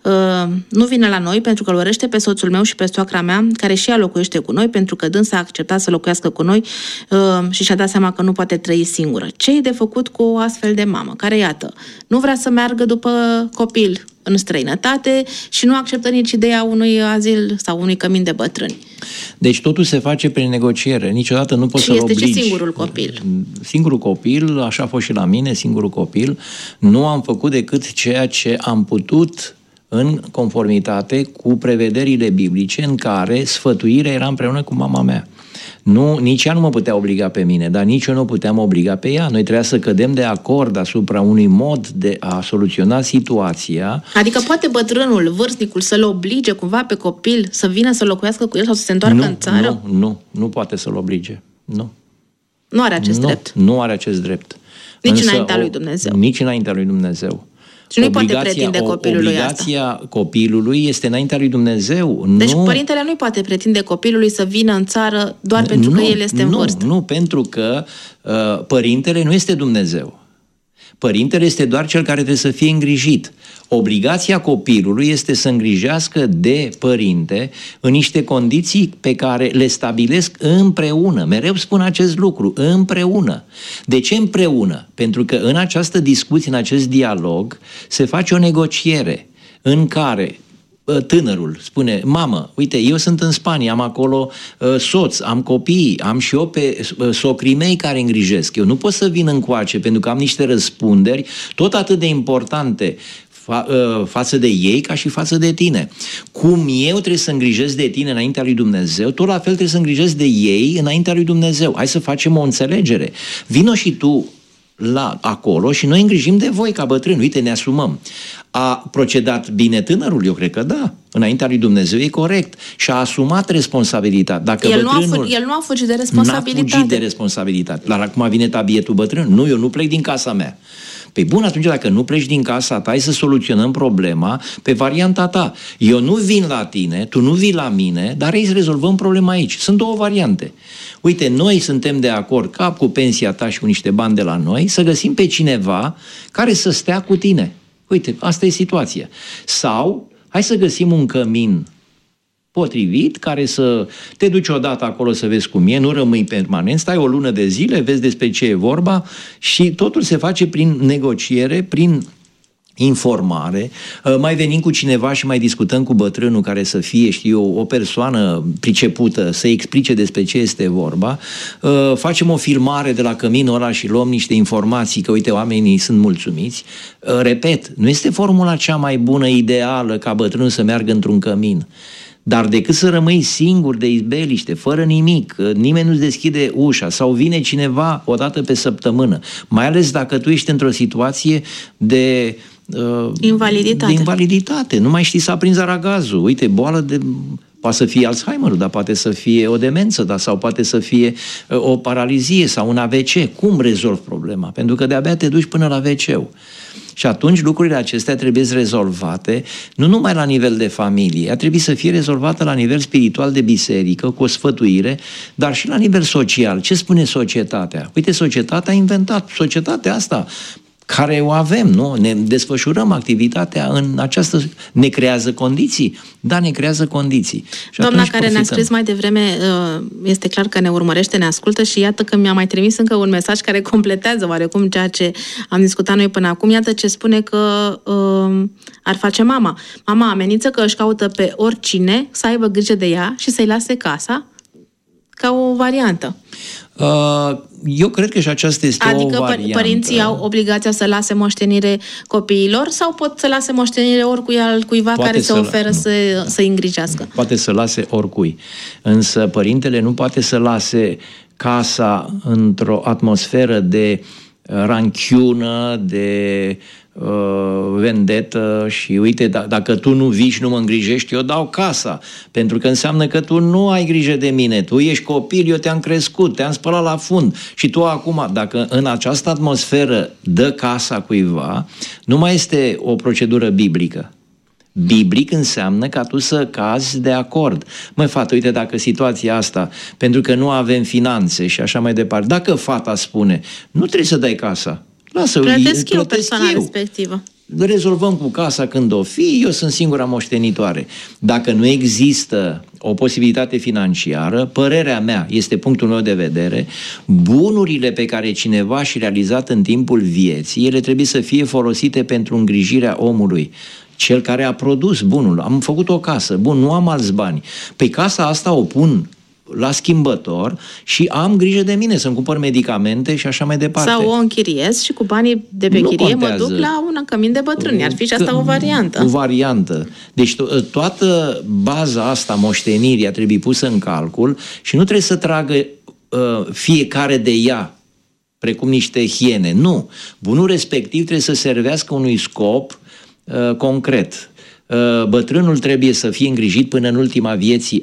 S3: Nu vine la noi pentru că îl urăște pe soțul meu și pe soacra mea, care și ea locuiește cu noi, pentru că dânsa a acceptat să locuiască cu noi și și-a dat seama că nu poate trăi singură. Ce e de făcut cu o astfel de mamă, care, iată, nu vrea să meargă după copil în străinătate și nu acceptă nici ideea unui azil sau unui cămin de bătrâni?
S4: Deci totul se face prin negociere. Niciodată nu poți să-l obligi.
S3: Și este și singurul copil.
S4: Singurul copil, așa a fost și la mine, singurul copil. Nu am făcut decât ceea ce am putut în conformitate cu prevederile biblice, în care sfătuirea era împreună cu mama mea. Nu, nici ea nu mă putea obliga pe mine, dar nici eu nu puteam obliga pe ea. Noi trebuia să cădem de acord asupra unui mod de a soluționa situația.
S3: Adică poate bătrânul, vârstnicul, să-l oblige cumva pe copil să vină să locuiască cu el sau să se întoarcă în țară?
S4: Nu poate să-l oblige. Nu.
S3: Nu are acest drept.
S4: Nu are acest drept.
S3: Nici înaintea lui Dumnezeu.
S4: Nici înaintea lui Dumnezeu.
S3: Și nu-i poate pretinde copilului
S4: obligația asta. Copilului este înaintea lui Dumnezeu.
S3: Deci părintele nu-i poate pretinde copilului să vină în țară doar pentru că el este în vârstă.
S4: Nu, pentru că părintele nu este Dumnezeu. Părintele este doar cel care trebuie să fie îngrijit. Obligația copilului este să îngrijească de părinte în niște condiții pe care le stabilesc împreună. Mereu spun acest lucru, împreună. De ce împreună? Pentru că în această discuție, în acest dialog, se face o negociere în care tânărul spune: mamă, uite, eu sunt în Spania, am acolo soț, am copii, am și eu pe socrii mei care îngrijesc. Eu nu pot să vin încoace pentru că am niște răspunderi tot atât de importante față de ei ca și față de tine. Cum eu trebuie să îngrijesc de tine înaintea lui Dumnezeu, tot la fel trebuie să îngrijesc de ei înaintea lui Dumnezeu. Hai să facem o înțelegere. Vino și tu acolo și noi îngrijim de voi ca bătrâni. Uite, ne asumăm. A procedat bine tânărul? Eu cred că da. Înaintea lui Dumnezeu e corect. Și a asumat responsabilitatea. Dacă
S3: el nu a fugit de responsabilitate.
S4: N-a fugit de responsabilitate. Dar acum vine tabietul bătrân. Nu, eu nu plec din casa mea. Păi bun, atunci dacă nu pleci din casa ta, hai să soluționăm problema pe varianta ta. Eu nu vin la tine, tu nu vii la mine, dar hai să rezolvăm problema aici. Sunt două variante. Uite, noi suntem de acord, cap cu pensia ta și cu niște bani de la noi, să găsim pe cineva care să stea cu tine. Uite, asta e situația. Sau, hai să găsim un cămin potrivit, care să te duci odată acolo să vezi cum e, nu rămâi permanent, stai o lună de zile, vezi despre ce e vorba și totul se face prin negociere, prin informare, mai venim cu cineva și mai discutăm cu bătrânul care să fie, o persoană pricepută să explice despre ce este vorba, facem o filmare de la căminul ăla și luăm niște informații că, uite, oamenii sunt mulțumiți. Repet, nu este formula cea mai bună, ideală, ca bătrânul să meargă într-un cămin. Dar decât să rămâi singur de izbeliște, fără nimic, nimeni nu-ți deschide ușa sau vine cineva o dată pe săptămână, mai ales dacă tu ești într-o situație de invaliditate. Nu mai știi să aprinzi aragazul. Uite, poate să fie Alzheimer, dar poate să fie o demență, sau poate să fie o paralizie sau un AVC. Cum rezolvi problema? Pentru că de-abia te duci până la WC-ul. Și atunci lucrurile acestea trebuie rezolvate nu numai la nivel de familie, ar trebui să fie rezolvată la nivel spiritual de biserică, cu o sfătuire, dar și la nivel social. Ce spune societatea? Uite, societatea a inventat societatea asta care o avem, nu? Ne desfășurăm activitatea în această... Ne creează condiții? Da, ne creează condiții. Și
S3: doamna care ne-a scris mai devreme, este clar că ne urmărește, ne ascultă și iată că mi-a mai trimis încă un mesaj care completează oarecum ceea ce am discutat noi până acum. Iată ce spune că ar face mama. Mama amenință că își caută pe oricine să aibă grijă de ea și să-i lase casa ca o variantă.
S4: Eu cred că și aceasta este o variantă.
S3: Adică părinții au obligația să lase moștenire copiilor sau pot să lase moștenire oricui altcuiva care se oferă să-i îngrijească?
S4: Poate să lase oricui. Însă părintele nu poate să lase casa într-o atmosferă de ranchiună, de vendetă și uite, dacă tu nu vii și nu mă îngrijești, eu dau casa, pentru că înseamnă că tu nu ai grijă de mine, tu ești copil, eu te-am crescut, te-am spălat la fund și tu acum, dacă în această atmosferă dă casa cuiva, nu mai este o procedură biblică. Biblic înseamnă ca tu să cazi de acord. Măi, fată, uite, dacă situația asta, pentru că nu avem finanțe și așa mai departe, dacă fata spune, nu trebuie să dai casa, lasă-o,
S3: plătesc eu persoana respectivă.
S4: Rezolvăm cu casa când o fi, eu sunt singura moștenitoare. Dacă nu există o posibilitate financiară, părerea mea, este punctul meu de vedere, bunurile pe care cineva și realizat în timpul vieții, ele trebuie să fie folosite pentru îngrijirea omului. Cel care a produs bunul. Am făcut o casă, bun, nu am alți bani. Păi casa asta o pun la schimbător și am grijă de mine, să-mi cumpăr medicamente și așa mai departe.
S3: Sau o închiriez și cu banii de pe chirie mă duc la un cămin de bătrâni. Ar fi și asta o variantă.
S4: O variantă. Deci toată baza asta moștenirii a trebuit pusă în calcul și nu trebuie să tragă fiecare de ea precum niște hiene. Nu. Bunul respectiv trebuie să servească unui scop concret. Bătrânul trebuie să fie îngrijit până în ultima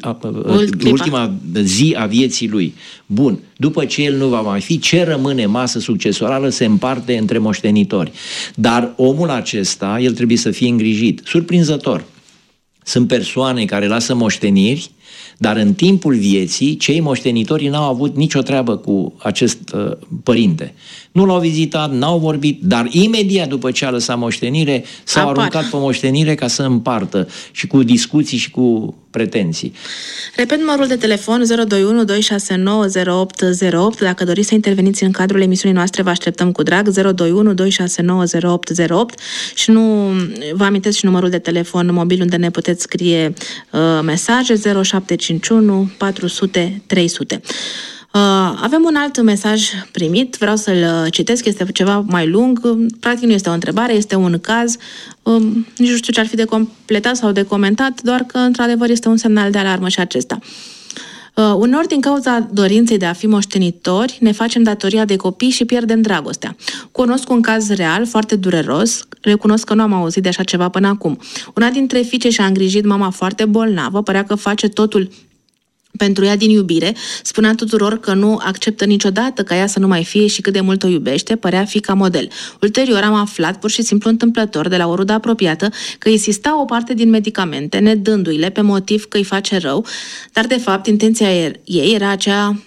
S4: zi a vieții lui. Bun, după ce el nu va mai fi, ce rămâne masă succesorală se împarte între moștenitori. Dar omul acesta, el trebuie să fie îngrijit. Surprinzător. Sunt persoane care lasă moșteniri, dar în timpul vieții, cei moștenitori n-au avut nicio treabă cu acest părinte. Nu l-au vizitat, n-au vorbit, dar imediat după ce a lăsat moștenire, s-au aruncat pe moștenire ca să împartă și cu discuții și cu pretenții.
S3: Repet numărul de telefon 021 269 0808. Dacă doriți să interveniți în cadrul emisiunii noastre, vă așteptăm cu drag. 021 269 0808 și nu vă amintesc și numărul de telefon mobil unde ne puteți scrie mesaje 0751 400 300. Avem un alt mesaj primit, vreau să-l citesc, este ceva mai lung, practic nu este o întrebare, este un caz, nici nu știu ce ar fi de completat sau de comentat, doar că într-adevăr este un semnal de alarmă și acesta. Uneori, din cauza dorinței de a fi moștenitori, ne facem datoria de copii și pierdem dragostea. Cunosc un caz real, foarte dureros, recunosc că nu am auzit de așa ceva până acum. Una dintre fiice și-a îngrijit mama foarte bolnavă, părea că face totul pentru ea din iubire, spunea tuturor că nu acceptă niciodată ca ea să nu mai fie și cât de mult o iubește, părea fiica model. Ulterior am aflat, pur și simplu întâmplător, de la o rudă apropiată, că insista o parte din medicamente, nedându-i-le pe motiv că îi face rău, dar de fapt intenția ei era aceea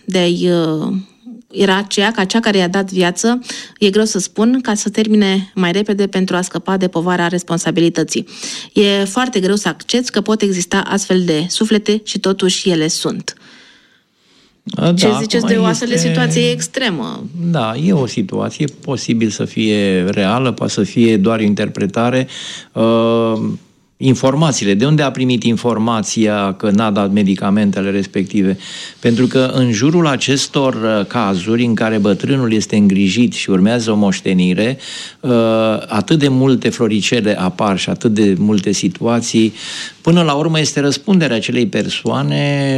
S3: ca cea care i-a dat viață, e greu să spun, ca să termine mai repede pentru a scăpa de povara responsabilității. E foarte greu să accepți că pot exista astfel de suflete și totuși ele sunt. Ce ziceți de o astfel de situație extremă?
S4: Da, e o situație posibil să fie reală, poate să fie doar o interpretare. Informațiile. De unde a primit informația că n-a dat medicamentele respective? Pentru că în jurul acestor cazuri în care bătrânul este îngrijit și urmează o moștenire, atât de multe floricele apar și atât de multe situații, până la urmă este răspunderea acelei persoane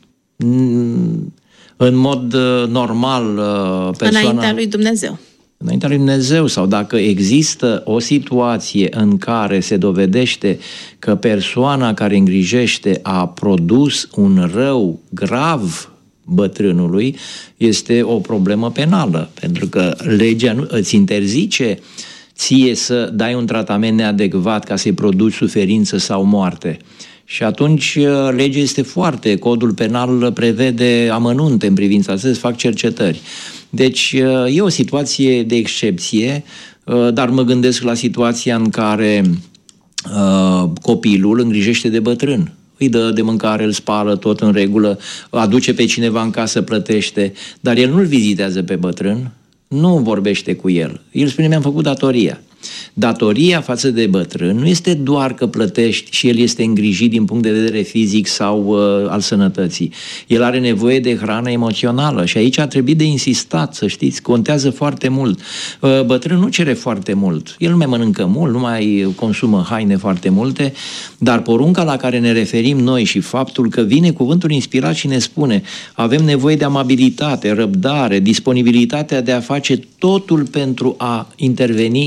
S4: în mod normal.
S3: Înaintea lui Dumnezeu.
S4: Înaintea lui Dumnezeu, sau dacă există o situație în care se dovedește că persoana care îngrijește a produs un rău grav bătrânului, este o problemă penală, pentru că legea îți interzice ție să dai un tratament neadecvat ca să-i produci suferință sau moarte. Și atunci legea este foarte, codul penal prevede amănunte în privința asta, se fac cercetări. Deci e o situație de excepție, dar mă gândesc la situația în care copilul îngrijește de bătrân. Îi dă de mâncare, îl spală, tot în regulă, aduce pe cineva în casă, plătește, dar el nu-l vizitează pe bătrân, nu vorbește cu el. El spune, mi-am făcut datoria. Datoria față de bătrân nu este doar că plătești și el este îngrijit din punct de vedere fizic sau al sănătății. El are nevoie de hrană emoțională și aici a trebuit de insistat, să știți, contează foarte mult. Bătrânul nu cere foarte mult. El nu mai mănâncă mult, nu mai consumă haine foarte multe, dar porunca la care ne referim noi și faptul că vine cuvântul inspirat și ne spune avem nevoie de amabilitate, răbdare, disponibilitatea de a face totul pentru a interveni în ceea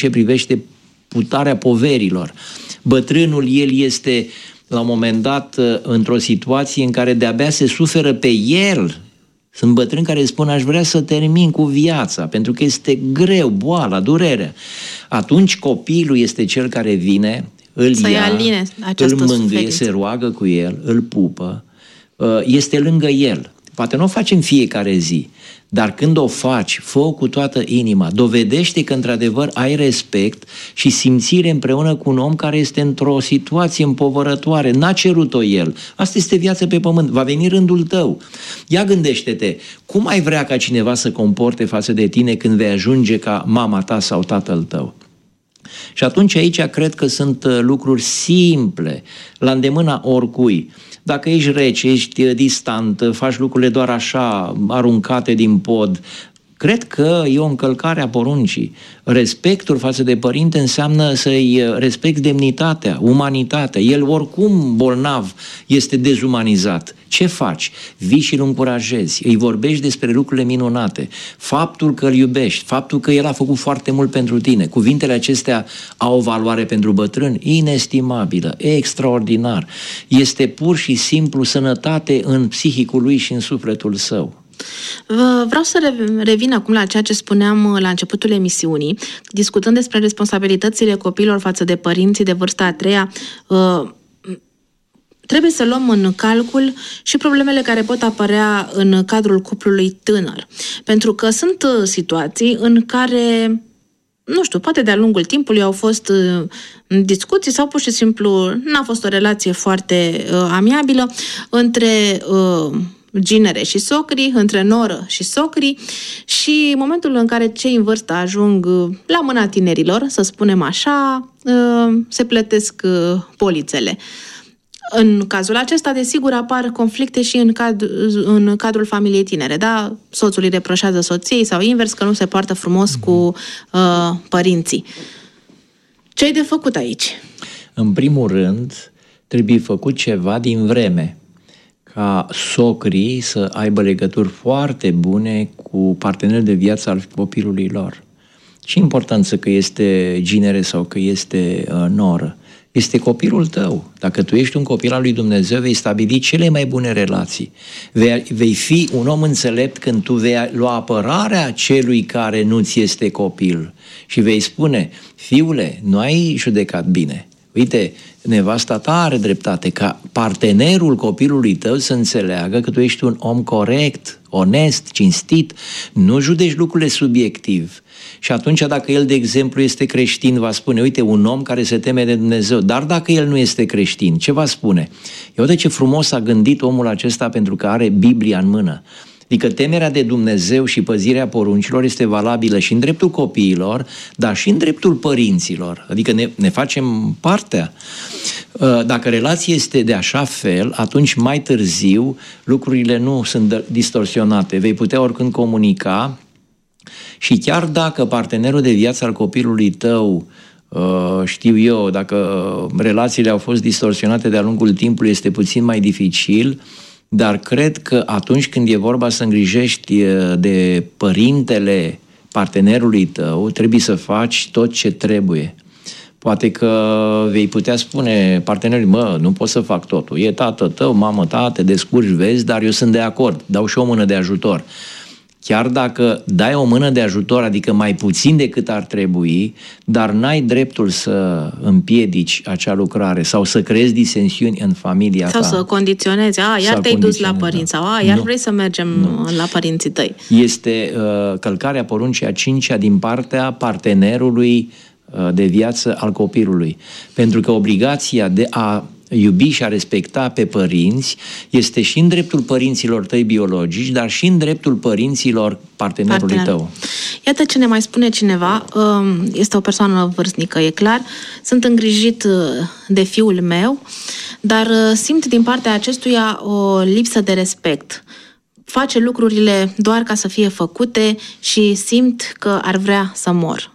S4: ce privește purtarea poverilor. Bătrânul, el este la un moment dat într-o situație în care de-abia se suferă pe el. Sunt bătrâni care spun, aș vrea să termin cu viața, pentru că este greu, boala, durerea. Atunci copilul este cel care vine, îl ia, îl mângâie, se roagă cu el, îl pupă, este lângă el. Poate nu o faci în fiecare zi, dar când o faci, fă-o cu toată inima, dovedește că într-adevăr ai respect și simțire împreună cu un om care este într-o situație împovărătoare, n-a cerut-o el. Asta este viața pe pământ, va veni rândul tău. Ia gândește-te, cum ai vrea ca cineva să comporte față de tine când vei ajunge ca mama ta sau tatăl tău? Și atunci aici cred că sunt lucruri simple, la îndemâna oricui. Dacă ești rece, ești distant, faci lucrurile doar așa, aruncate din pod, cred că e o încălcare a poruncii. Respectul față de părinte înseamnă să-i respecti demnitatea, umanitatea. El oricum bolnav este dezumanizat. Ce faci? Vii și îl încurajezi, îi vorbești despre lucrurile minunate, faptul că îl iubești, faptul că el a făcut foarte mult pentru tine. Cuvintele acestea au o valoare pentru bătrâni inestimabilă, extraordinar. Este pur și simplu sănătate în psihicul lui și în sufletul său.
S3: Vreau să revin acum la ceea ce spuneam la începutul emisiunii, discutând despre responsabilitățile copiilor față de părinții de vârsta a treia. Trebuie să luăm în calcul și problemele care pot apărea în cadrul cuplului tânăr. Pentru că sunt situații în care, nu știu, poate de-a lungul timpului au fost discuții sau pur și simplu n-a fost o relație foarte amiabilă între ginere și socri, între noră și socri, și în momentul în care cei în vârstă ajung la mâna tinerilor, să spunem așa, se plătesc polițele. În cazul acesta, desigur, apar conflicte și în cadrul familiei tinere, da? Soțul îi reproșează soției sau invers, că nu se poartă frumos cu părinții. Ce ai de făcut aici?
S4: În primul rând, trebuie făcut ceva din vreme, ca socrii să aibă legături foarte bune cu partenerul de viață al copilului lor. Ce importanță că este ginere sau că este noră. Este copilul tău. Dacă tu ești un copil al lui Dumnezeu, vei stabili cele mai bune relații. Vei fi un om înțelept când tu vei lua apărarea celui care nu ți este copil. Și vei spune, fiule, nu ai judecat bine. Uite, nevasta ta are dreptate, ca partenerul copilului tău să înțeleagă că tu ești un om corect, onest, cinstit, nu judeci lucrurile subiectiv. Și atunci dacă el, de exemplu, este creștin, va spune, uite, un om care se teme de Dumnezeu, dar dacă el nu este creștin, ce va spune? Uite ce frumos a gândit omul acesta pentru că are Biblia în mână. Adică temerea de Dumnezeu și păzirea poruncilor este valabilă și în dreptul copiilor, dar și în dreptul părinților. Adică ne facem partea. Dacă relația este de așa fel, atunci mai târziu lucrurile nu sunt distorsionate. Vei putea oricând comunica și chiar dacă partenerul de viață al copilului tău, știu eu, dacă relațiile au fost distorsionate de-a lungul timpului, este puțin mai dificil, dar cred că atunci când e vorba să îngrijești de părintele partenerului tău, trebuie să faci tot ce trebuie. Poate că vei putea spune partenerului, nu pot să fac totul, e tată tău, mamă ta, te descurci, vezi, dar eu sunt de acord, dau și o mână de ajutor. Chiar dacă dai o mână de ajutor, adică mai puțin decât ar trebui, dar n-ai dreptul să împiedici acea lucrare sau să creezi disensiuni în familia ta.
S3: Sau să condiționezi, iar te-ai dus la părinți, sau iar vrei să mergem la părinții tăi.
S4: Este călcarea poruncii a 5-a din partea partenerului de viață al copilului. Pentru că obligația de a iubi și a respecta pe părinți este și în dreptul părinților tăi biologici, dar și în dreptul părinților partenerului tău.
S3: Iată ce ne mai spune cineva, este o persoană vârstnică, e clar, sunt îngrijit de fiul meu, dar simt din partea acestuia o lipsă de respect. Face lucrurile doar ca să fie făcute și simt că ar vrea să mor.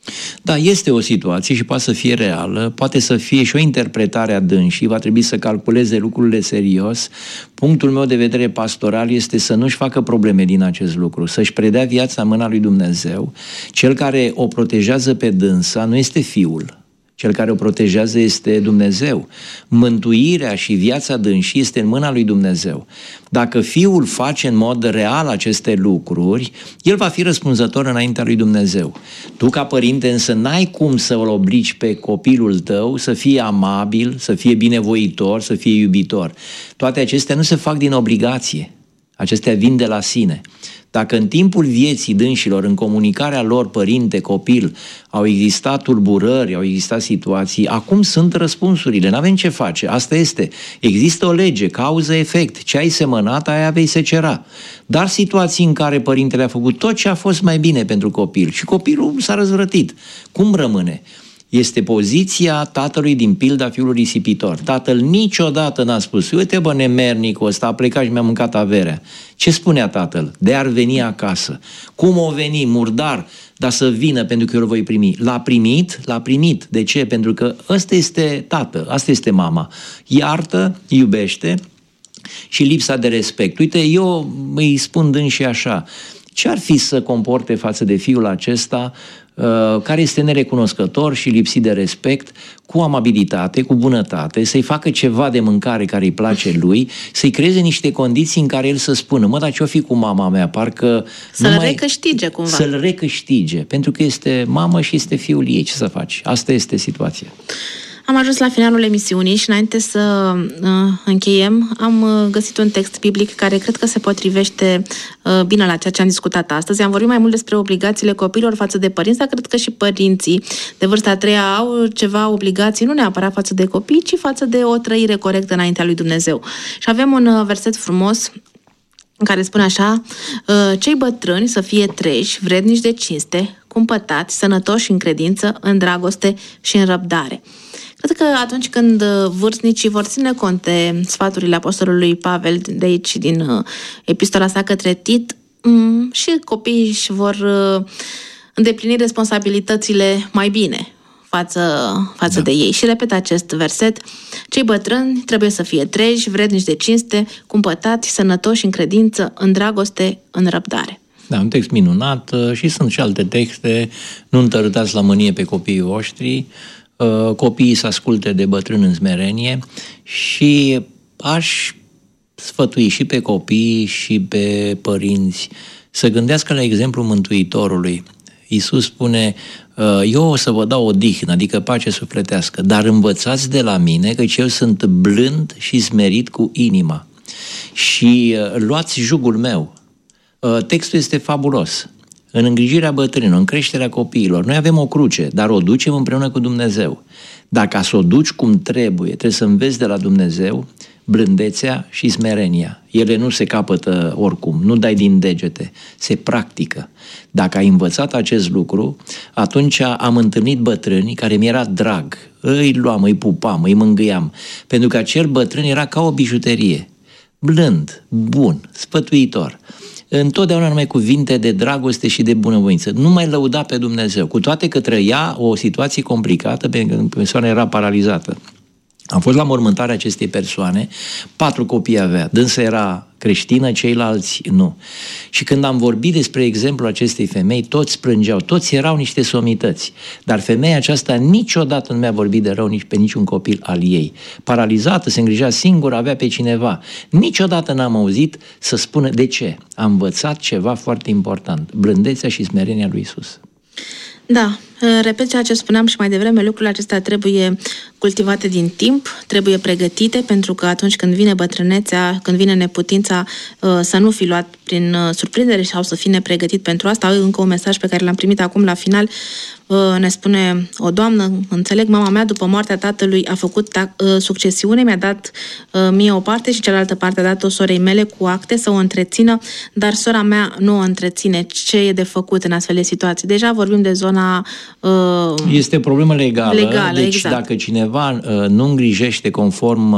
S4: Da, este o situație și poate să fie reală, poate să fie și o interpretare a dânsii, va trebui să calculeze lucrurile serios. Punctul meu de vedere pastoral este să nu-și facă probleme din acest lucru, să-și predea viața în mâna lui Dumnezeu. Cel care o protejează pe dânsa nu este Fiul. Cel care o protejează este Dumnezeu. Mântuirea și viața dânsii este în mâna lui Dumnezeu. Dacă Fiul face în mod real aceste lucruri, el va fi răspunzător înaintea lui Dumnezeu. Tu, ca părinte, însă n-ai cum să îl obligi pe copilul tău să fie amabil, să fie binevoitor, să fie iubitor. Toate acestea nu se fac din obligație. Acestea vin de la sine. Dacă în timpul vieții dânșilor, în comunicarea lor părinte-copil, au existat tulburări, au existat situații, acum sunt răspunsurile, n-avem ce face, asta este. Există o lege, cauză-efect, ce ai semănat, aia vei secera. Dar situații în care părintele a făcut tot ce a fost mai bine pentru copil și copilul s-a răzvrătit, cum rămâne? Este poziția tatălui din pilda fiului risipitor. Tatăl niciodată n-a spus, uite bă, nemernicul ăsta a plecat și mi-a mâncat averea. Ce spunea tatăl? De ar veni acasă. Cum o veni? Murdar, dar să vină pentru că eu îl voi primi. L-a primit? L-a primit. De ce? Pentru că ăsta este tată, asta este mama. Iartă, iubește și lipsa de respect. Uite, eu îi spun dânsii așa, ce ar fi să comporte față de fiul acesta care este nerecunoscător și lipsit de respect, cu amabilitate, cu bunătate, să-i facă ceva de mâncare care îi place lui, să-i creeze niște condiții în care el să spună, mă, dar ce-o fi cu mama mea? Parcă
S3: să-l recâștige cumva.
S4: Să-l recâștige, pentru că este mamă și este fiul ei. Ce să faci? Asta este situația.
S3: Am ajuns la finalul emisiunii și înainte să încheiem, am găsit un text biblic care cred că se potrivește bine la ceea ce am discutat astăzi. Am vorbit mai mult despre obligațiile copiilor față de părinți, dar cred că și părinții de vârsta a treia au ceva obligații, nu neapărat față de copii, ci față de o trăire corectă înaintea lui Dumnezeu. Și avem un verset frumos care spune așa, cei bătrâni să fie treji, vrednici de cinste, cumpătați, sănătoși în credință, în dragoste și în răbdare. Cred că atunci când vârstnicii vor ține cont de sfaturile apostolului Pavel de aici, din epistola sa către Tit, și copiii își vor îndeplini responsabilitățile mai bine față de ei. Și repet acest verset, cei bătrâni trebuie să fie treji, vrednici de cinste, cumpătați, sănătoși în credință, în dragoste, în răbdare.
S4: Da, un text minunat și sunt și alte texte, nu întărâtați la mânie pe copiii voștri, copiii să asculte de bătrâni în smerenie și aș sfătui și pe copii și pe părinți să gândească la exemplul Mântuitorului. Iisus spune, eu o să vă dau odihnă, adică pace sufletească, dar învățați de la mine căci eu sunt blând și smerit cu inima și luați jugul meu. Textul este fabulos. În îngrijirea bătrânilor, în creșterea copiilor, noi avem o cruce, dar o ducem împreună cu Dumnezeu. Dacă să o duci cum trebuie să înveți de la Dumnezeu blândețea și smerenia. Ele nu se capătă oricum, nu dai din degete, se practică. Dacă ai învățat acest lucru, atunci am întâlnit bătrâni care mi-era drag. Îi luam, îi pupam, îi mângâiam, pentru că acel bătrân era ca o bijuterie. Blând, bun, sfătuitor. Întotdeauna numai cuvinte de dragoste și de bunăvoință. Nu mai lăuda pe Dumnezeu, cu toate că trăia o situație complicată, pentru că persoana era paralizată. Am fost la mormântarea acestei persoane, 4 copii avea, dânsa era creștină, ceilalți nu. Și când am vorbit despre exemplul acestei femei, toți plângeau, toți erau niște somități. Dar femeia aceasta niciodată nu mi-a vorbit de rău nici pe niciun copil al ei. Paralizată, se îngrijea singură, avea pe cineva. Niciodată n-am auzit să spună de ce. Am învățat ceva foarte important, blândețea și smerenia lui Iisus.
S3: Da, repet ceea ce spuneam și mai devreme, lucrurile acestea trebuie cultivate din timp, trebuie pregătite, pentru că atunci când vine bătrânețea, când vine neputința, să nu fi luat prin surprindere sau să fii nepregătit pentru asta. Încă un mesaj pe care l-am primit acum la final, ne spune o doamnă, înțeleg, mama mea după moartea tatălui a făcut succesiune, mi-a dat mie o parte și cealaltă parte a dat-o sorei mele cu acte să o întrețină, dar sora mea nu o întreține. Ce e de făcut în astfel de situații? Deja vorbim de zona...
S4: Este problemă legală, deci
S3: exact.
S4: Dacă cineva nu îngrijește conform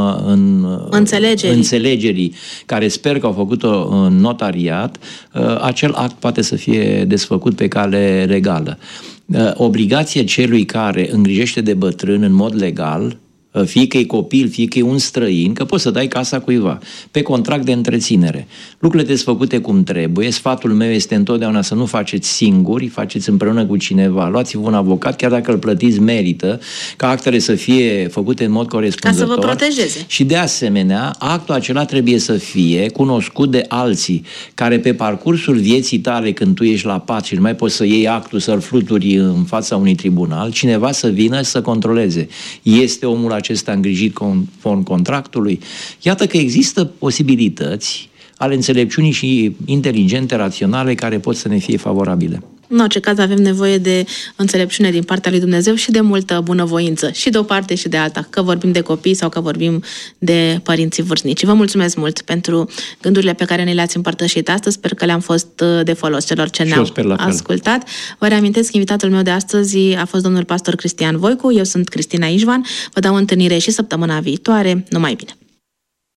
S4: înțelegerii, care sper că au făcut-o în notariat, acel act poate să fie desfăcut pe cale legală. obligație celui care îngrijește de bătrân în mod legal, fie că e copil, fie că e un străin, că poți să dai casa cuiva, pe contract de întreținere. Lucrurile trebuie făcute cum trebuie. Sfatul meu este întotdeauna să nu faceți singuri, faceți împreună cu cineva. Luați-vă un avocat, chiar dacă îl plătiți, merită ca actele să fie făcute în mod corespunzător.
S3: Ca să vă protejeze.
S4: Și de asemenea, actul acela trebuie să fie cunoscut de alții, care pe parcursul vieții tale, când tu ești la pat și nu mai poți să iei actul, să-l fluturi în fața unui tribunal, cineva să vină să controleze. Este omul acesta îngrijit conform contractului? Iată că există posibilități ale înțelepciunii și inteligente, raționale, care pot să ne fie favorabile.
S3: În orice caz avem nevoie de înțelepciune din partea lui Dumnezeu și de multă bunăvoință, și de o parte și de alta, că vorbim de copii sau că vorbim de părinții vârstnici. Vă mulțumesc mult pentru gândurile pe care ne le-ați împărtășit astăzi, sper că le-am fost de folos celor ce ne-au ascultat. Vă reamintesc că invitatul meu de astăzi a fost domnul pastor Cristian Voicu, eu sunt Cristina Ișvan, vă dau întâlnire și săptămâna viitoare, numai bine!